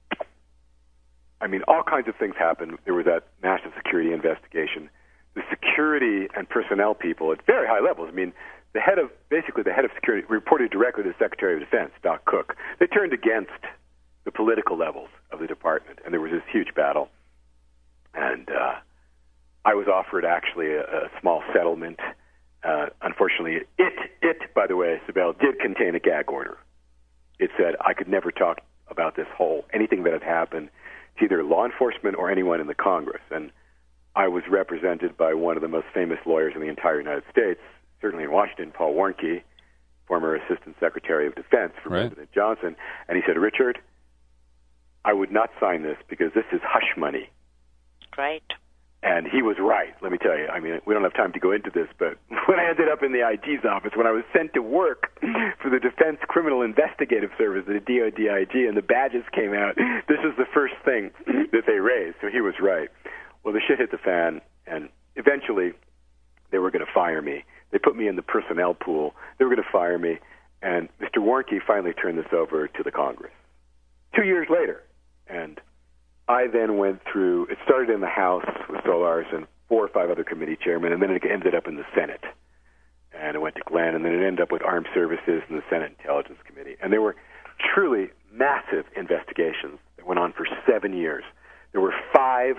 I mean, all kinds of things happened. There was that national security investigation. The security and personnel people at very high levels, I mean, the head of security reported directly to the Secretary of Defense, Doc Cook. They turned against the political levels of the department, and there was this huge battle. And I was offered actually a small settlement. Unfortunately, it, by the way, Sibel, did contain a gag order. It said I could never talk about anything that had happened to either law enforcement or anyone in the Congress. And I was represented by one of the most famous lawyers in the entire United States, certainly in Washington, Paul Warnke, former Assistant Secretary of Defense for President Johnson. And he said, Richard, I would not sign this because this is hush money. Right. And he was right, let me tell you. I mean, we don't have time to go into this, but when I ended up in the IG's office, when I was sent to work for the Defense Criminal Investigative Service, the DOD IG, and the badges came out, this is the first thing that they raised. So he was right. Well, the shit hit the fan, and eventually they were going to fire me. They put me in the personnel pool. They were going to fire me, and Mr. Warnke finally turned this over to the Congress 2 years later. And I then went through, it started in the House with Solars and 4 or 5 other committee chairmen, and then it ended up in the Senate. And it went to Glenn, and then it ended up with Armed Services and the Senate Intelligence Committee. And there were truly massive investigations that went on for 7 years. There were 5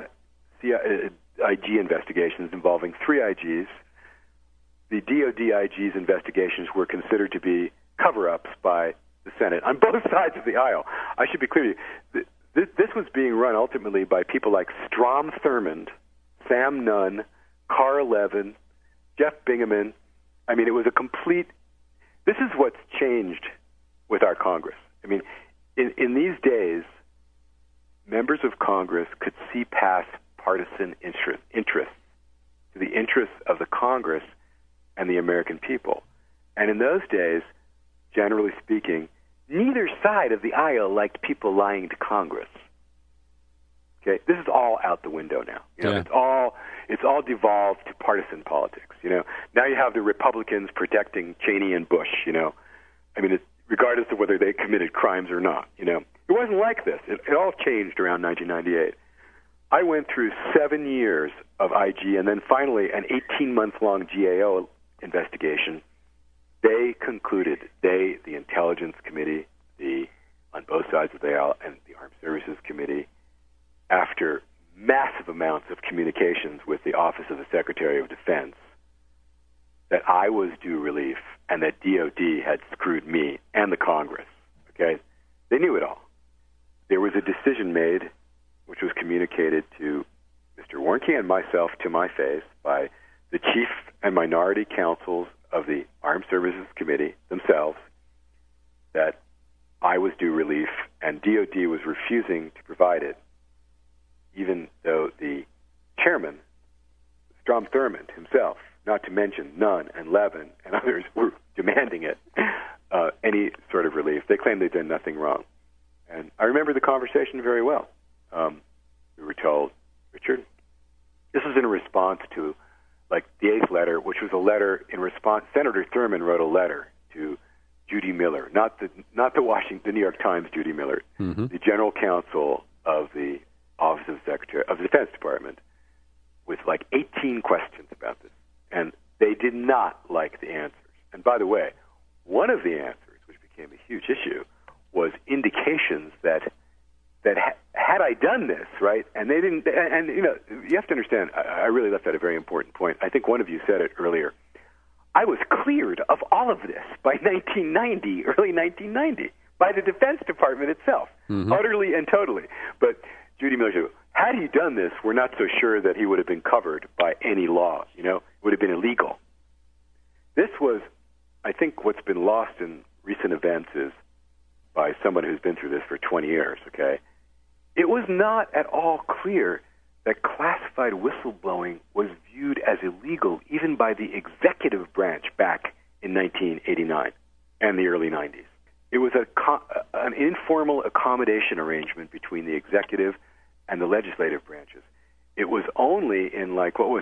IG investigations involving 3 IGs. The DOD IG's investigations were considered to be cover-ups by the Senate on both sides of the aisle. I should be clear to you. This was being run ultimately by people like Strom Thurmond, Sam Nunn, Carl Levin, Jeff Bingaman. I mean, it was a complete... This is what's changed with our Congress. I mean, in these days, members of Congress could see past partisan interests to the interests of the Congress and the American people. And in those days, generally speaking, neither side of the aisle liked people lying to Congress. Okay, this is all out the window now. It's all devolved to partisan politics. Now you have the Republicans protecting Cheney and Bush. Regardless of whether they committed crimes or not. It wasn't like this. It all changed around 1998. I went through 7 years of IG and then finally an 18-month-long GAO investigation. They concluded, the Intelligence Committee, on both sides of the aisle, and the Armed Services Committee, after massive amounts of communications with the Office of the Secretary of Defense, that I was due relief and that DOD had screwed me and the Congress. Okay? They knew it all. There was a decision made, which was communicated to Mr. Warnke and myself to my face by the chief and minority counsels of the Armed Services Committee themselves, that I was due relief and DOD was refusing to provide it, even though the chairman, Strom Thurmond himself, not to mention Nunn and Levin and others, were demanding it, any sort of relief. They claimed they'd done nothing wrong. And I remember the conversation very well. We were told, Richard, this was in response to, the eighth letter, which was a letter in response. Senator Thurmond wrote a letter to Judy Miller, not the the New York Times Judy Miller, the general counsel of the Office of the Secretary of the Defense Department, with 18 questions about this. And they did not like the answers. And by the way, one of the answers, which became a huge issue, was indications that had I done this, right? And they didn't. And you have to understand. I really left out a very important point. I think one of you said it earlier. I was cleared of all of this by 1990, early 1990, by the Defense Department itself, utterly and totally. But Judy Miller said, had he done this, we're not so sure that he would have been covered by any law. It would have been illegal. This was, I think, what's been lost in recent events is, by someone who's been through this for 20 years, okay, it was not at all clear that classified whistleblowing was viewed as illegal even by the executive branch back in 1989 and the early 90s. It was an informal accommodation arrangement between the executive and the legislative branches. It was only in,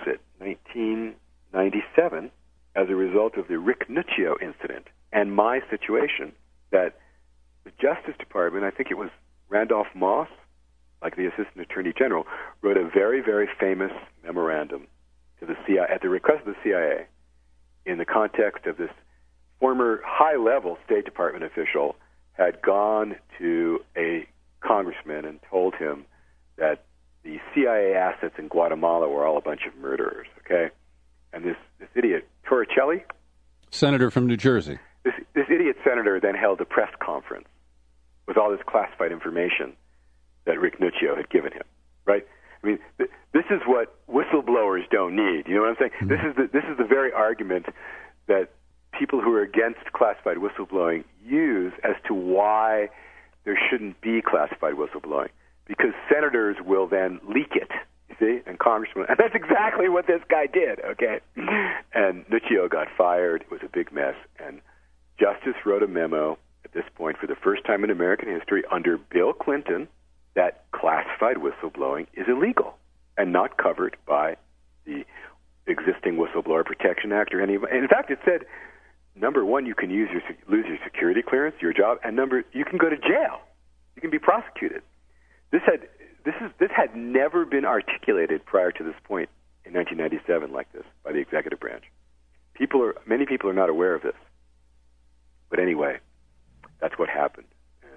1997, as a result of the Rick Nuccio incident and my situation, that the Justice Department, I think it was Randolph Moss, the Assistant Attorney General, wrote a very, very famous memorandum to the CIA, at the request of the CIA, in the context of this former high-level State Department official had gone to a congressman and told him that the CIA assets in Guatemala were all a bunch of murderers, okay? And this idiot, Torricelli? Senator from New Jersey. This idiot senator then held a press conference with all this classified information that Rick Nuccio had given him, right? I mean, this is what whistleblowers don't need. You know what I'm saying? This is the very argument that people who are against classified whistleblowing use as to why there shouldn't be classified whistleblowing, because senators will then leak it, you see, and congressmen. And that's exactly what this guy did, okay? And Nuccio got fired. It was a big mess. And Justice wrote a memo at this point for the first time in American history under Bill Clinton that classified whistleblowing is illegal and not covered by the existing Whistleblower Protection Act or any. In fact, it said, number one, you can lose your security clearance, your job, and you can go to jail. You can be prosecuted. This had never been articulated prior to this point in 1997 like this by the executive branch. Many people are not aware of this. But anyway, that's what happened.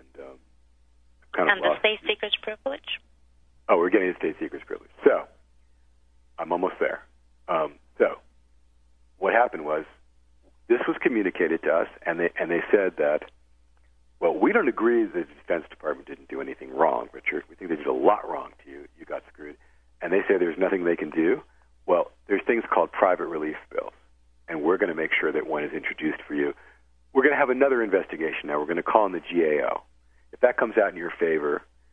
And the state secrets privilege? Oh, we're getting to state secrets privilege. So, I'm almost there. So, what happened was, this was communicated to us, and they said that, well, we don't agree that the Defense Department didn't do anything wrong, Richard. We think they did a lot wrong to you. You got screwed. And they say there's nothing they can do. Well, there's things called private relief bills, and we're going to make sure that one is introduced for you. We're going to have another investigation now. We're going to call in the GAO. If that comes out in your favor,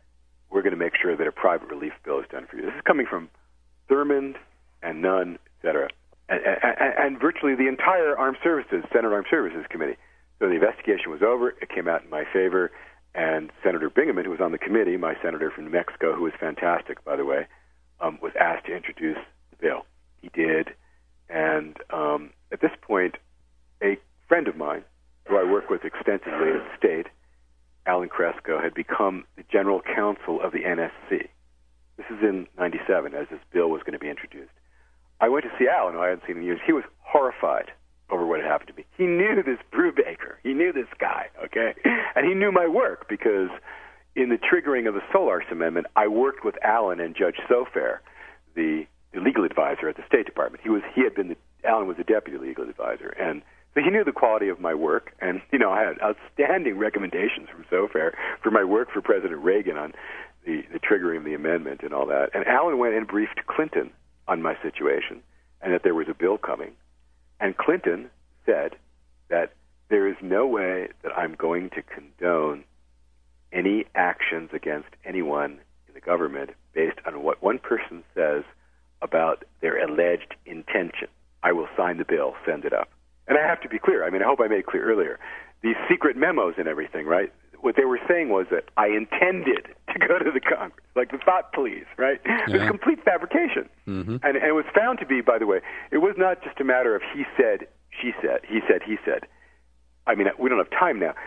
we're going to make sure that a private relief bill is done for you. This is coming from Thurmond and Nunn, et cetera, and virtually the entire Senate Armed Services Committee. So the investigation was over. It came out in my favor, and Senator Bingaman, who was on the committee, my senator from New Mexico, who was fantastic, by the way, was asked to introduce the bill. He did, and at this point, a friend of mine, who I work with extensively at the state, Alan Cresco, had become the general counsel of the NSC. This is in 97, as this bill was going to be introduced. I went to see Alan, who I hadn't seen in years. He was horrified over what had happened to me. He knew this Brubaker. He knew this guy, okay? And he knew my work because in the triggering of the Solarz Amendment, I worked with Alan and Judge Sofair, the legal advisor at the State Department. Alan was the deputy legal advisor, and so he knew the quality of my work, and, I had outstanding recommendations from Sofair for my work for President Reagan on the triggering of the amendment and all that. And Alan went and briefed Clinton on my situation and that there was a bill coming. And Clinton said that there is no way that I'm going to condone any actions against anyone in the government based on what one person says about their alleged intention. I will sign the bill, send it up. And I have to be clear. I hope I made it clear earlier. These secret memos and everything, right? What they were saying was that I intended to go to the Congress, like the thought police, right? Yeah. It was complete fabrication. Mm-hmm. And it was found to be, by the way, it was not just a matter of he said, she said, he said, he said. We don't have time now.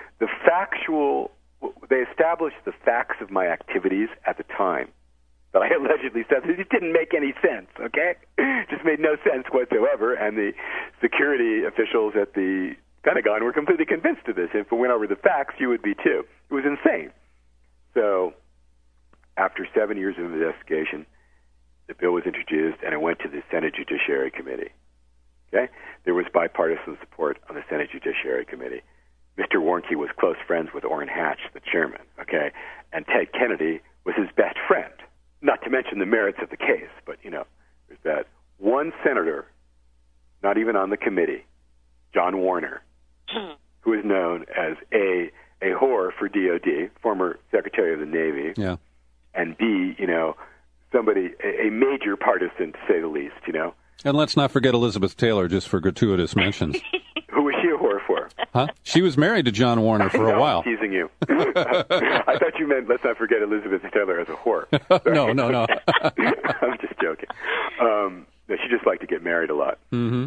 They established the facts of my activities at the time that I allegedly said. It didn't make any sense, okay? It just made no sense whatsoever, and the security officials at the Pentagon were completely convinced of this. If we went over the facts, you would be too. It was insane. So after 7 years of investigation, the bill was introduced, and it went to the Senate Judiciary Committee. Okay? There was bipartisan support on the Senate Judiciary Committee. Mr. Warnke was close friends with Orrin Hatch, the chairman, okay? And Ted Kennedy was his best friend. Not to mention the merits of the case, but, there's that. One senator, not even on the committee, John Warner, who is known as a whore for DOD, former Secretary of the Navy, yeah, and B, somebody, a major partisan, to say the least, And let's not forget Elizabeth Taylor, just for gratuitous mentions. Who was she a whore for? Huh? She was married to John Warner for a while. I'm teasing you. I thought you meant let's not forget Elizabeth Taylor as a whore. No. I'm just joking. She just liked to get married a lot. Mm-hmm.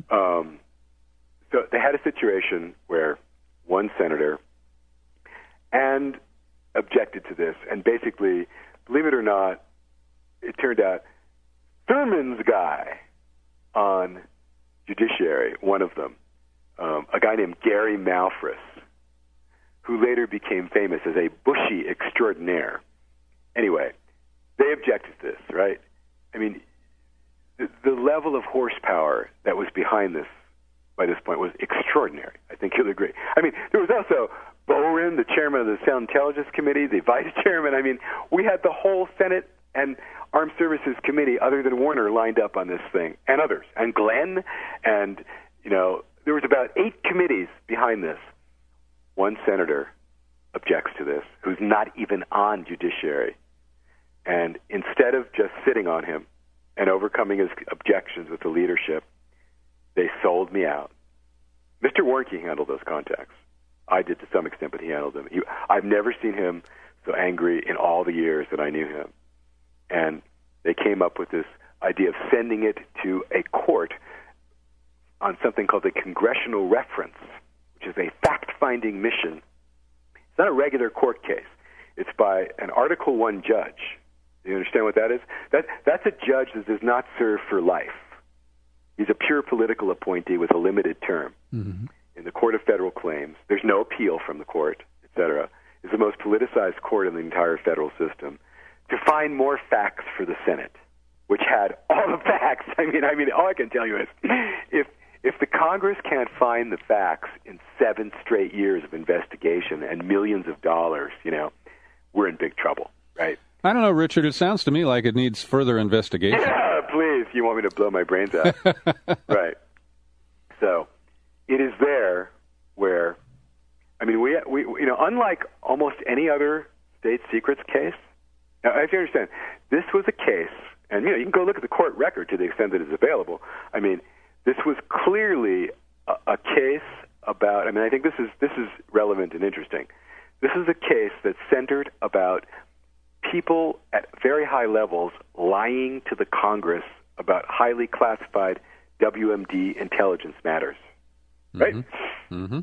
So they had a situation where one senator and objected to this, and basically, believe it or not, it turned out Thurmond's guy on Judiciary, one of them, a guy named Gary Malfris, who later became famous as a Bushy extraordinaire. Anyway, they objected to this, right? The level of horsepower that was behind this by this point was extraordinary. I think you'll agree. There was also Boren, the chairman of the Senate Intelligence Committee, the vice chairman. We had the whole Senate and Armed Services Committee, other than Warner, lined up on this thing, and others, and Glenn, and, there was about 8 committees behind this. One senator objects to this, who's not even on Judiciary. And instead of just sitting on him and overcoming his objections with the leadership, they sold me out. Mr. Warnke handled those contacts. I did to some extent, but he handled them. I've never seen him so angry in all the years that I knew him. And they came up with this idea of sending it to a court on something called a congressional reference, which is a fact-finding mission. It's not a regular court case. It's by an Article I judge. Do you understand what that is? That's a judge that does not serve for life. He's a pure political appointee with a limited term. Mm-hmm. In the Court of Federal Claims, there's no appeal from the court, et cetera. It's the most politicized court in the entire federal system, to find more facts for the Senate, which had all the facts. All I can tell you is, if the Congress can't find the facts in 7 straight years of investigation and millions of dollars, we're in big trouble, right? I don't know, Richard. It sounds to me like it needs further investigation. Yeah, please. You want me to blow my brains out? Right. So it is there where, we unlike almost any other state secrets case, Now, if you understand, this was a case, and you can go look at the court record to the extent that it's available. I mean, this was clearly a case about. I mean, I think this is relevant and interesting. This is a case that centered about people at very high levels lying to the Congress about highly classified WMD intelligence matters, right? Mm-hmm. Mm-hmm.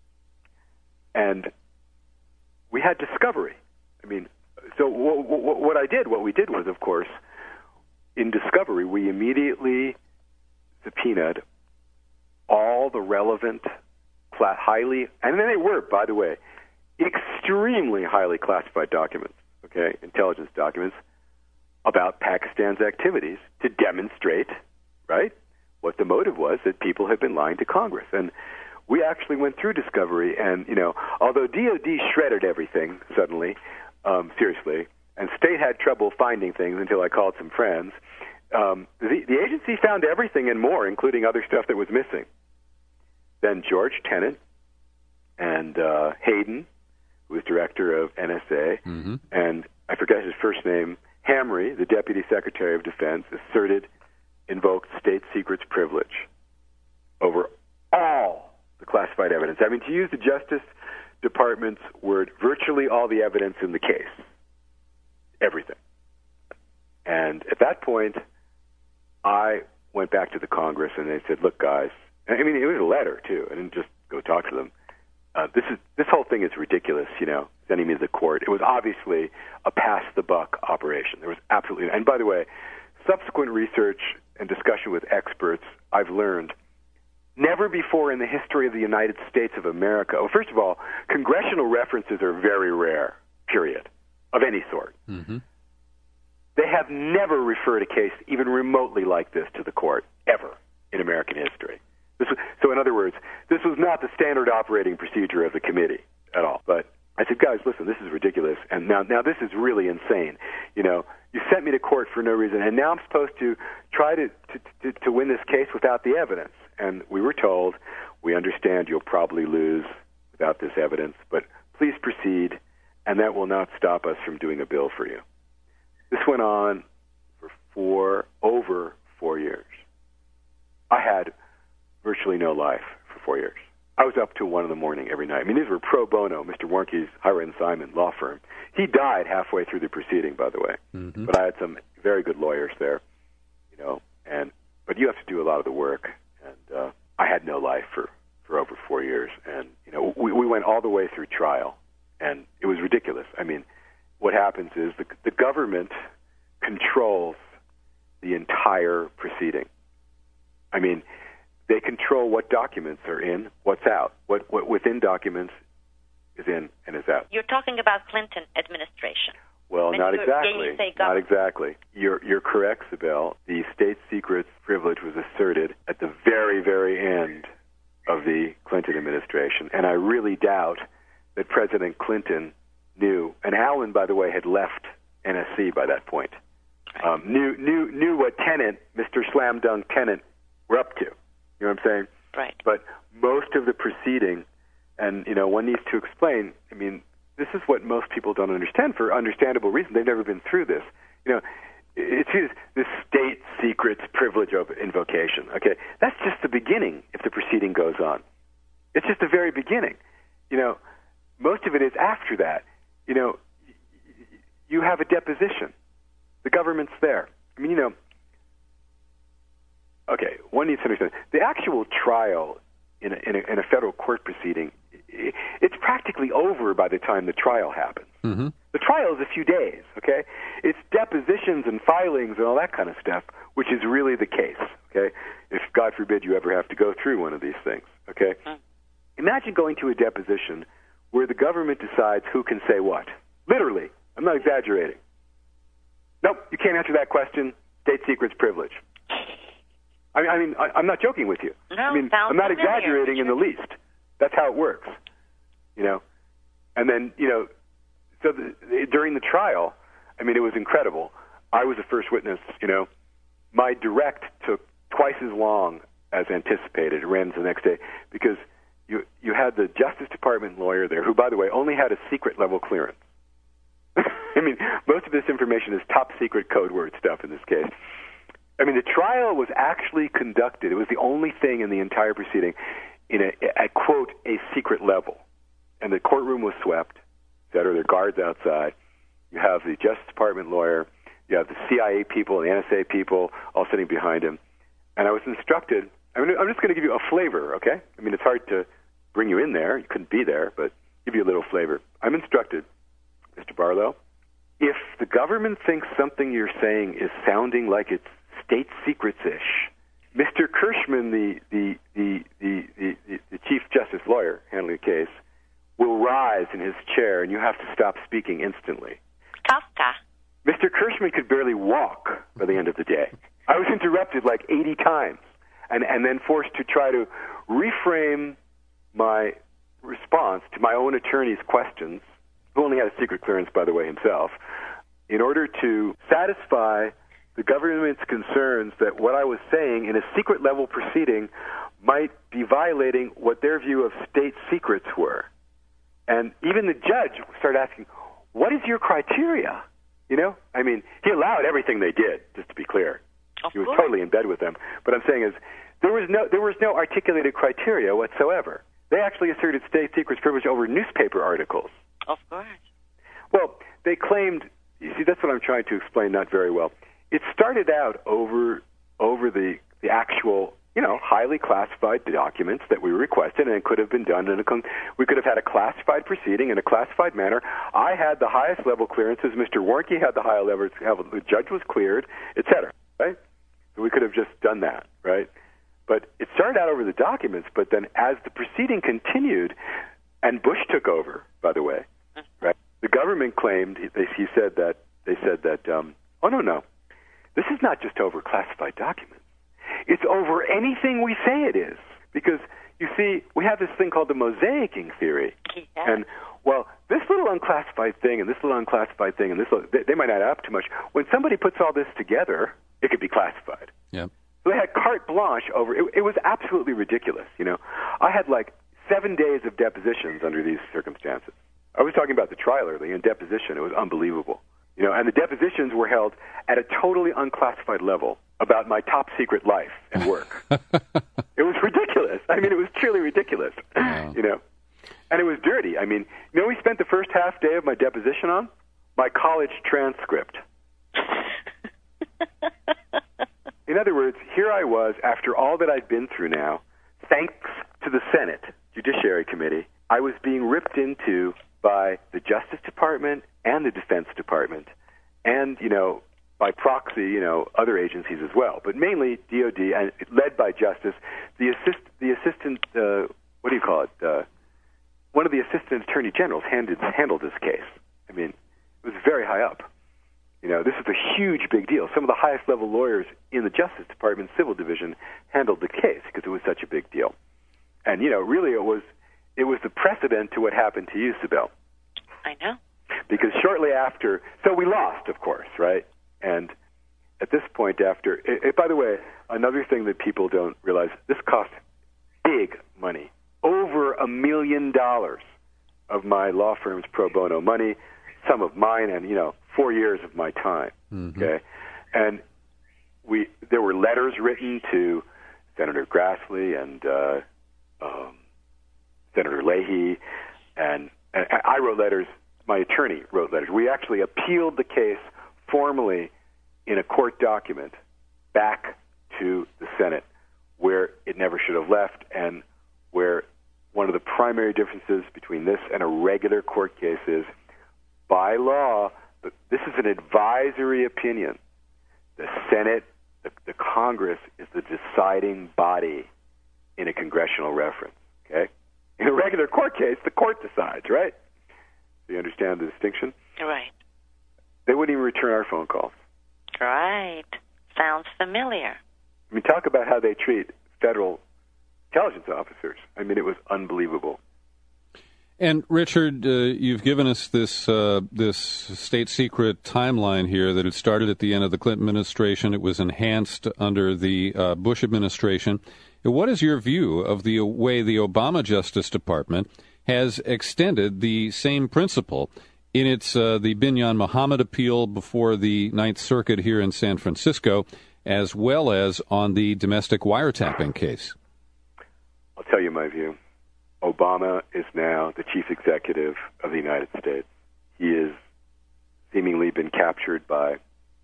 And we had discovery. I mean, so what we did was, of course, in discovery, we immediately subpoenaed all the relevant, highly, and then they were, by the way, extremely highly classified documents, okay, intelligence documents about Pakistan's activities to demonstrate, right, what the motive was that people had been lying to Congress. And we actually went through discovery, and, although DOD shredded everything suddenly, seriously, and State had trouble finding things until I called some friends, the agency found everything and more, including other stuff that was missing. Then George Tenet and Hayden, who was director of NSA, mm-hmm. and I forget his first name, Hamry, the Deputy Secretary of Defense, invoked state secrets privilege over all the classified evidence. I mean, to use the Justice Department's word, virtually all the evidence in the case. Everything. And at that point, I went back to the Congress and they said, look, guys, I mean, it was a letter, too. I didn't just go talk to them. This whole thing is ridiculous, sending me to the court. It was obviously a pass-the-buck operation. There was absolutely... And by the way, subsequent research and discussion with experts, I've learned never before in the history of the United States of America... Well, first of all, congressional references are very rare, period, of any sort. Mm-hmm. They have never referred a case even remotely like this to the court, ever, in American history. So in other words, this was not the standard operating procedure of the committee at all. But I said, guys, listen, this is ridiculous, and now this is really insane. You sent me to court for no reason, and now I'm supposed to try to win this case without the evidence. And we were told, we understand you'll probably lose without this evidence, but please proceed, and that will not stop us from doing a bill for you. This went on for over 4 years. I had virtually no life for 4 years. I was up till 1 a.m. every night. I mean, these were pro bono, Mr. Warnke's Hiram Simon law firm. He died halfway through the proceeding, by the way. Mm-hmm. But I had some very good lawyers there, but you have to do a lot of the work. And I had no life for over 4 years. And, we went all the way through trial, and it was ridiculous. I mean, what happens is the government controls the entire proceeding. I mean, they control what documents are in, what's out, what within documents is in and is out. You're talking about Clinton administration. Well, not exactly. Not exactly. You're correct, Sibel. The state secrets privilege was asserted at the very, very end of the Clinton administration, and I really doubt that President Clinton knew. And Allen, by the way, had left NSC by that point. Knew what Tenet, Mr. Slam Dunk Tenet, were up to. You know what I'm saying? Right. But most of the proceeding, and, one needs to explain, I mean, this is what most people don't understand for understandable reasons. They've never been through this. It's this state secrets privilege of invocation. Okay? That's just the beginning if the proceeding goes on. It's just the very beginning. Most of it is after that. You have a deposition. The government's there. I mean, okay, one needs to understand. The actual trial in a federal court proceeding, it's practically over by the time the trial happens. Mm-hmm. The trial is a few days, okay? It's depositions and filings and all that kind of stuff, which is really the case, okay? If, God forbid, you ever have to go through one of these things, okay? Mm-hmm. Imagine going to a deposition where the government decides who can say what. Literally. I'm not exaggerating. Nope, you can't answer that question. State secrets privilege. I mean, I'm not joking with you. No, I mean, I'm not exaggerating in the least. That's how it works, And then, so during the trial, I mean, it was incredible. I was the first witness, My direct took twice as long as anticipated. It ran the next day because you had the Justice Department lawyer there, who, by the way, only had a secret level clearance. I mean, most of this information is top secret code word stuff in this case. I mean, the trial was actually conducted. It was the only thing in the entire proceeding in at, quote, a secret level. And the courtroom was swept, et cetera. There are guards outside. You have the Justice Department lawyer. You have the CIA people and the NSA people all sitting behind him. And I was instructed, I'm just going to give you a flavor, okay? I mean, it's hard to bring you in there. You couldn't be there, but give you a little flavor. I'm instructed, Mr. Barlow, if the government thinks something you're saying is sounding like it's state secrets-ish, Mr. Kirschman, the Chief Justice lawyer handling the case, will rise in his chair and you have to stop speaking instantly. Kafka. Mr. Kirschman could barely walk by the end of the day. I was interrupted like 80 times and then forced to try to reframe my response to my own attorney's questions, who only had a secret clearance, by the way, himself, in order to satisfy the government's concerns that what I was saying in a secret-level proceeding might be violating what their view of state secrets were. And even the judge started asking, what is your criteria? You know? I mean, he allowed everything they did, just to be clear. He was totally in bed with them. But I'm saying is, there was no articulated criteria whatsoever. They actually asserted state secrets privilege over newspaper articles. Of course. Well, they claimed, you see, that's what I'm trying to explain not very well. It started out over the actual, highly classified documents that we requested, and it could have been done we could have had a classified proceeding in a classified manner. I had the highest level clearances. Mr. Warnke had the higher level. The judge was cleared, et cetera, right? So we could have just done that, right? But it started out over the documents, but then as the proceeding continued, and Bush took over, by the way, right? The government claimed, they said that, oh, no, this is not just over classified documents. It's over anything we say it is. Because, you see, we have this thing called the mosaicing theory. Yeah. And, well, this little unclassified thing and this little unclassified thing and this little, they might not add up too much. When somebody puts all this together, it could be classified. Yeah. So they had carte blanche over it. It was absolutely ridiculous, I had like 7 days of depositions under these circumstances. I was talking about the trial earlier. In deposition, it was unbelievable. And the depositions were held at a totally unclassified level about my top secret life and work. It was ridiculous. I mean, it was truly ridiculous, Wow. And it was dirty. I mean, we spent the first half day of my deposition on? My college transcript. In other words, here I was, after all that I'd been through now, thanks to the Senate Judiciary Committee, I was being ripped into by the Justice Department and the Defense Department, and, by proxy, other agencies as well, but mainly DOD, and led by Justice, the assistant, what do you call it? One of the assistant attorney generals handled this case. I mean, it was very high up. This is a huge big deal. Some of the highest level lawyers in the Justice Department Civil Division handled the case because it was such a big deal. And, really it was the precedent to what happened to you, Sibel. I know. Because shortly after, so we lost, of course, right? And at this point after, by the way, another thing that people don't realize, this cost big money. Over $1 million of my law firm's pro bono money, some of mine, and, 4 years of my time, okay? And there were letters written to Senator Grassley and Senator Leahy, and I wrote letters. My attorney wrote letters. We actually appealed the case formally in a court document back to the Senate, where it never should have left, and where one of the primary differences between this and a regular court case is, by law, this is an advisory opinion. The Senate, the Congress, is the deciding body in a congressional reference, okay? In a regular court case, the court decides, right? Do you understand the distinction? Right. They wouldn't even return our phone calls. Right. Sounds familiar. I mean, talk about how they treat federal intelligence officers. I mean, it was unbelievable. And Richard, you've given us this state secret timeline here that it started at the end of the Clinton administration. It was enhanced under the Bush administration. What is your view of the way the Obama Justice Department has extended the same principle in its the Binyan Muhammad appeal before the Ninth Circuit here in San Francisco, as well as on the domestic wiretapping case? I'll tell you my view. Obama is now the chief executive of the United States. He has seemingly been captured by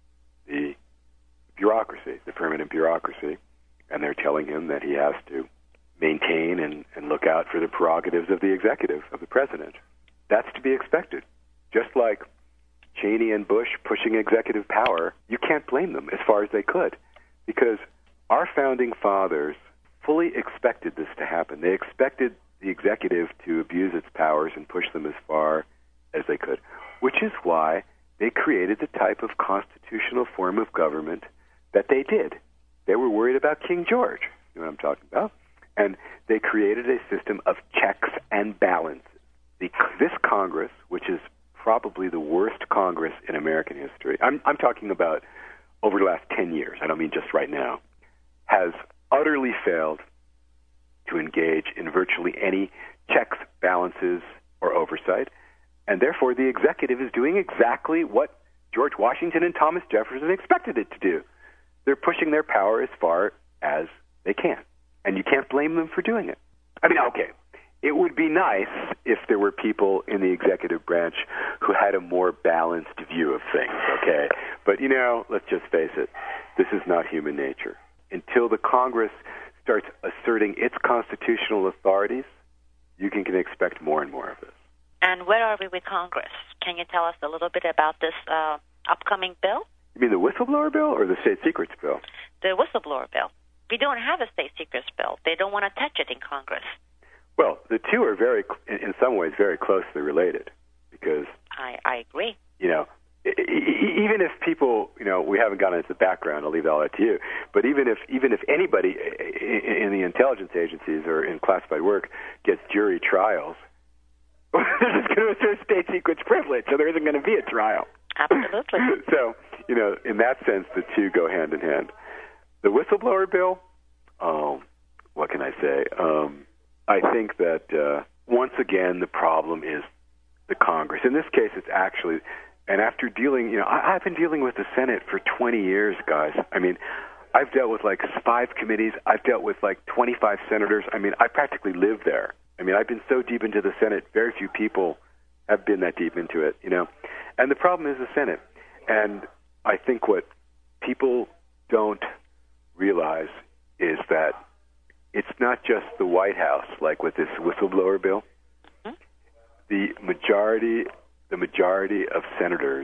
the bureaucracy, the permanent bureaucracy, and they're telling him that he has to maintain and look out for the prerogatives of the executive, of the president. That's to be expected. Just like Cheney and Bush pushing executive power, you can't blame them as far as they could, because our founding fathers fully expected this to happen. They expected the executive to abuse its powers and push them as far as they could, which is why they created the type of constitutional form of government that they did. They were worried about King George, you know what I'm talking about? And they created a system of checks and balances. This Congress, which is probably the worst Congress in American history, I'm talking about over the last 10 years, I don't mean just right now, has utterly failed to engage in virtually any checks, balances, or oversight, and therefore the executive is doing exactly what George Washington and Thomas Jefferson expected it to do. They're pushing their power as far as they can, and you can't blame them for doing it. I mean, okay, it would be nice if there were people in the executive branch who had a more balanced view of things, okay? But, you know, let's just face it, this is not human nature. Until the Congress starts asserting its constitutional authorities, you can expect more and more of this. And where are we with Congress? Can you tell us a little bit about this upcoming bill? You mean the whistleblower bill or the state secrets bill? The whistleblower bill. We don't have a state secrets bill. They don't want to touch it in Congress. Well, the two are in some ways, very closely related, because I agree. You know, even if people, you know, we haven't gotten into the background, I'll leave all that to you. But even if anybody in the intelligence agencies or in classified work gets jury trials, they're just going to assert state secrets privilege, so there isn't going to be a trial. Absolutely. So, you know, in that sense, the two go hand in hand. The whistleblower bill, what can I say? I think that once again the problem is the Congress. In this case, it's actually, and after dealing, you know, I've been dealing with the Senate for 20 years, guys. I mean, I've dealt with like 5 committees. I've dealt with like 25 senators. I mean, I practically live there. I mean, I've been so deep into the Senate, very few people have been that deep into it, you know. And the problem is the Senate. And I think what people don't realize is that it's not just the White House, like with this whistleblower bill. Mm-hmm. The majority of senators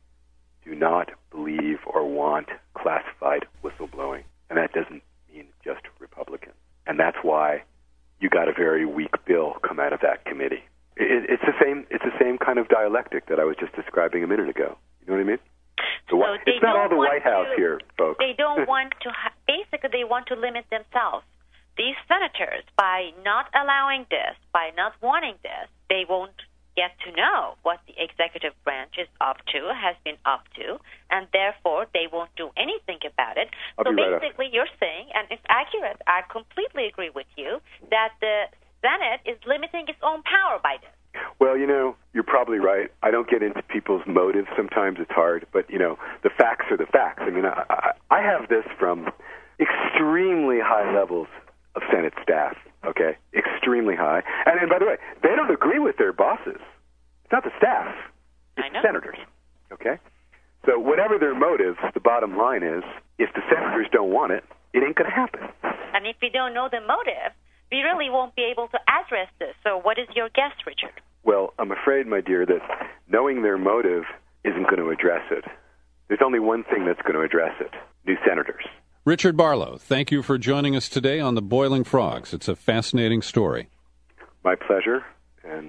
do not believe or want classified whistleblowing, and that doesn't mean just Republicans. And that's why you got a very weak bill come out of that committee. It's the same kind of dialectic that I was just describing a minute ago. You know what I mean? It's not all the White House here, folks. They don't want to. Basically, they want to limit themselves. These senators, by not allowing this, by not wanting this, they won't get to know what the executive branch is up to, has been up to, and therefore they won't do anything about it. So basically you're saying, and it's accurate, I completely agree with you, that the Senate is limiting its own power by this. Well, you know, you're probably right. I don't get into people's motives. Sometimes it's hard, but, you know, the facts are the facts. I mean, I have this from extremely high levels of Senate staff, okay? Extremely high. And by the way, they don't agree with their bosses. It's not the staff. It's the senators, okay? So whatever their motives, the bottom line is, if the senators don't want it, it ain't going to happen. And if we don't know the motive, we really won't be able to address this. So what is your guess, Richard? Well, I'm afraid, my dear, that knowing their motive isn't going to address it. There's only one thing that's going to address it: new senators. Richard Barlow, thank you for joining us today on The Boiling Frogs. It's a fascinating story. My pleasure, and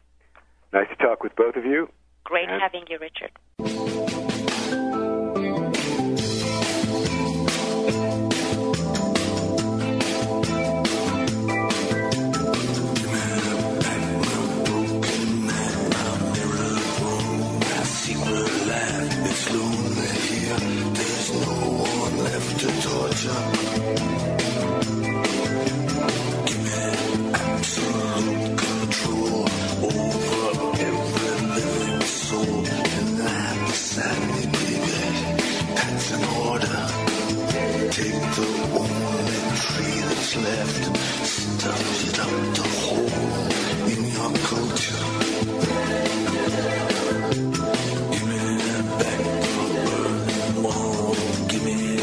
nice to talk with both of you. Great having you, Richard. Give me absolute control over every living soul.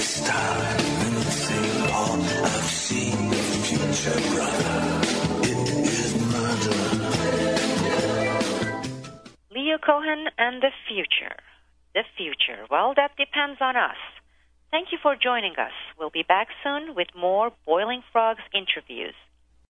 this time in St. Paul, I've seen the future, brother. It is murder. Leo Cohen and the future. The future. Well, that depends on us. Thank you for joining us. We'll be back soon with more Boiling Frogs interviews.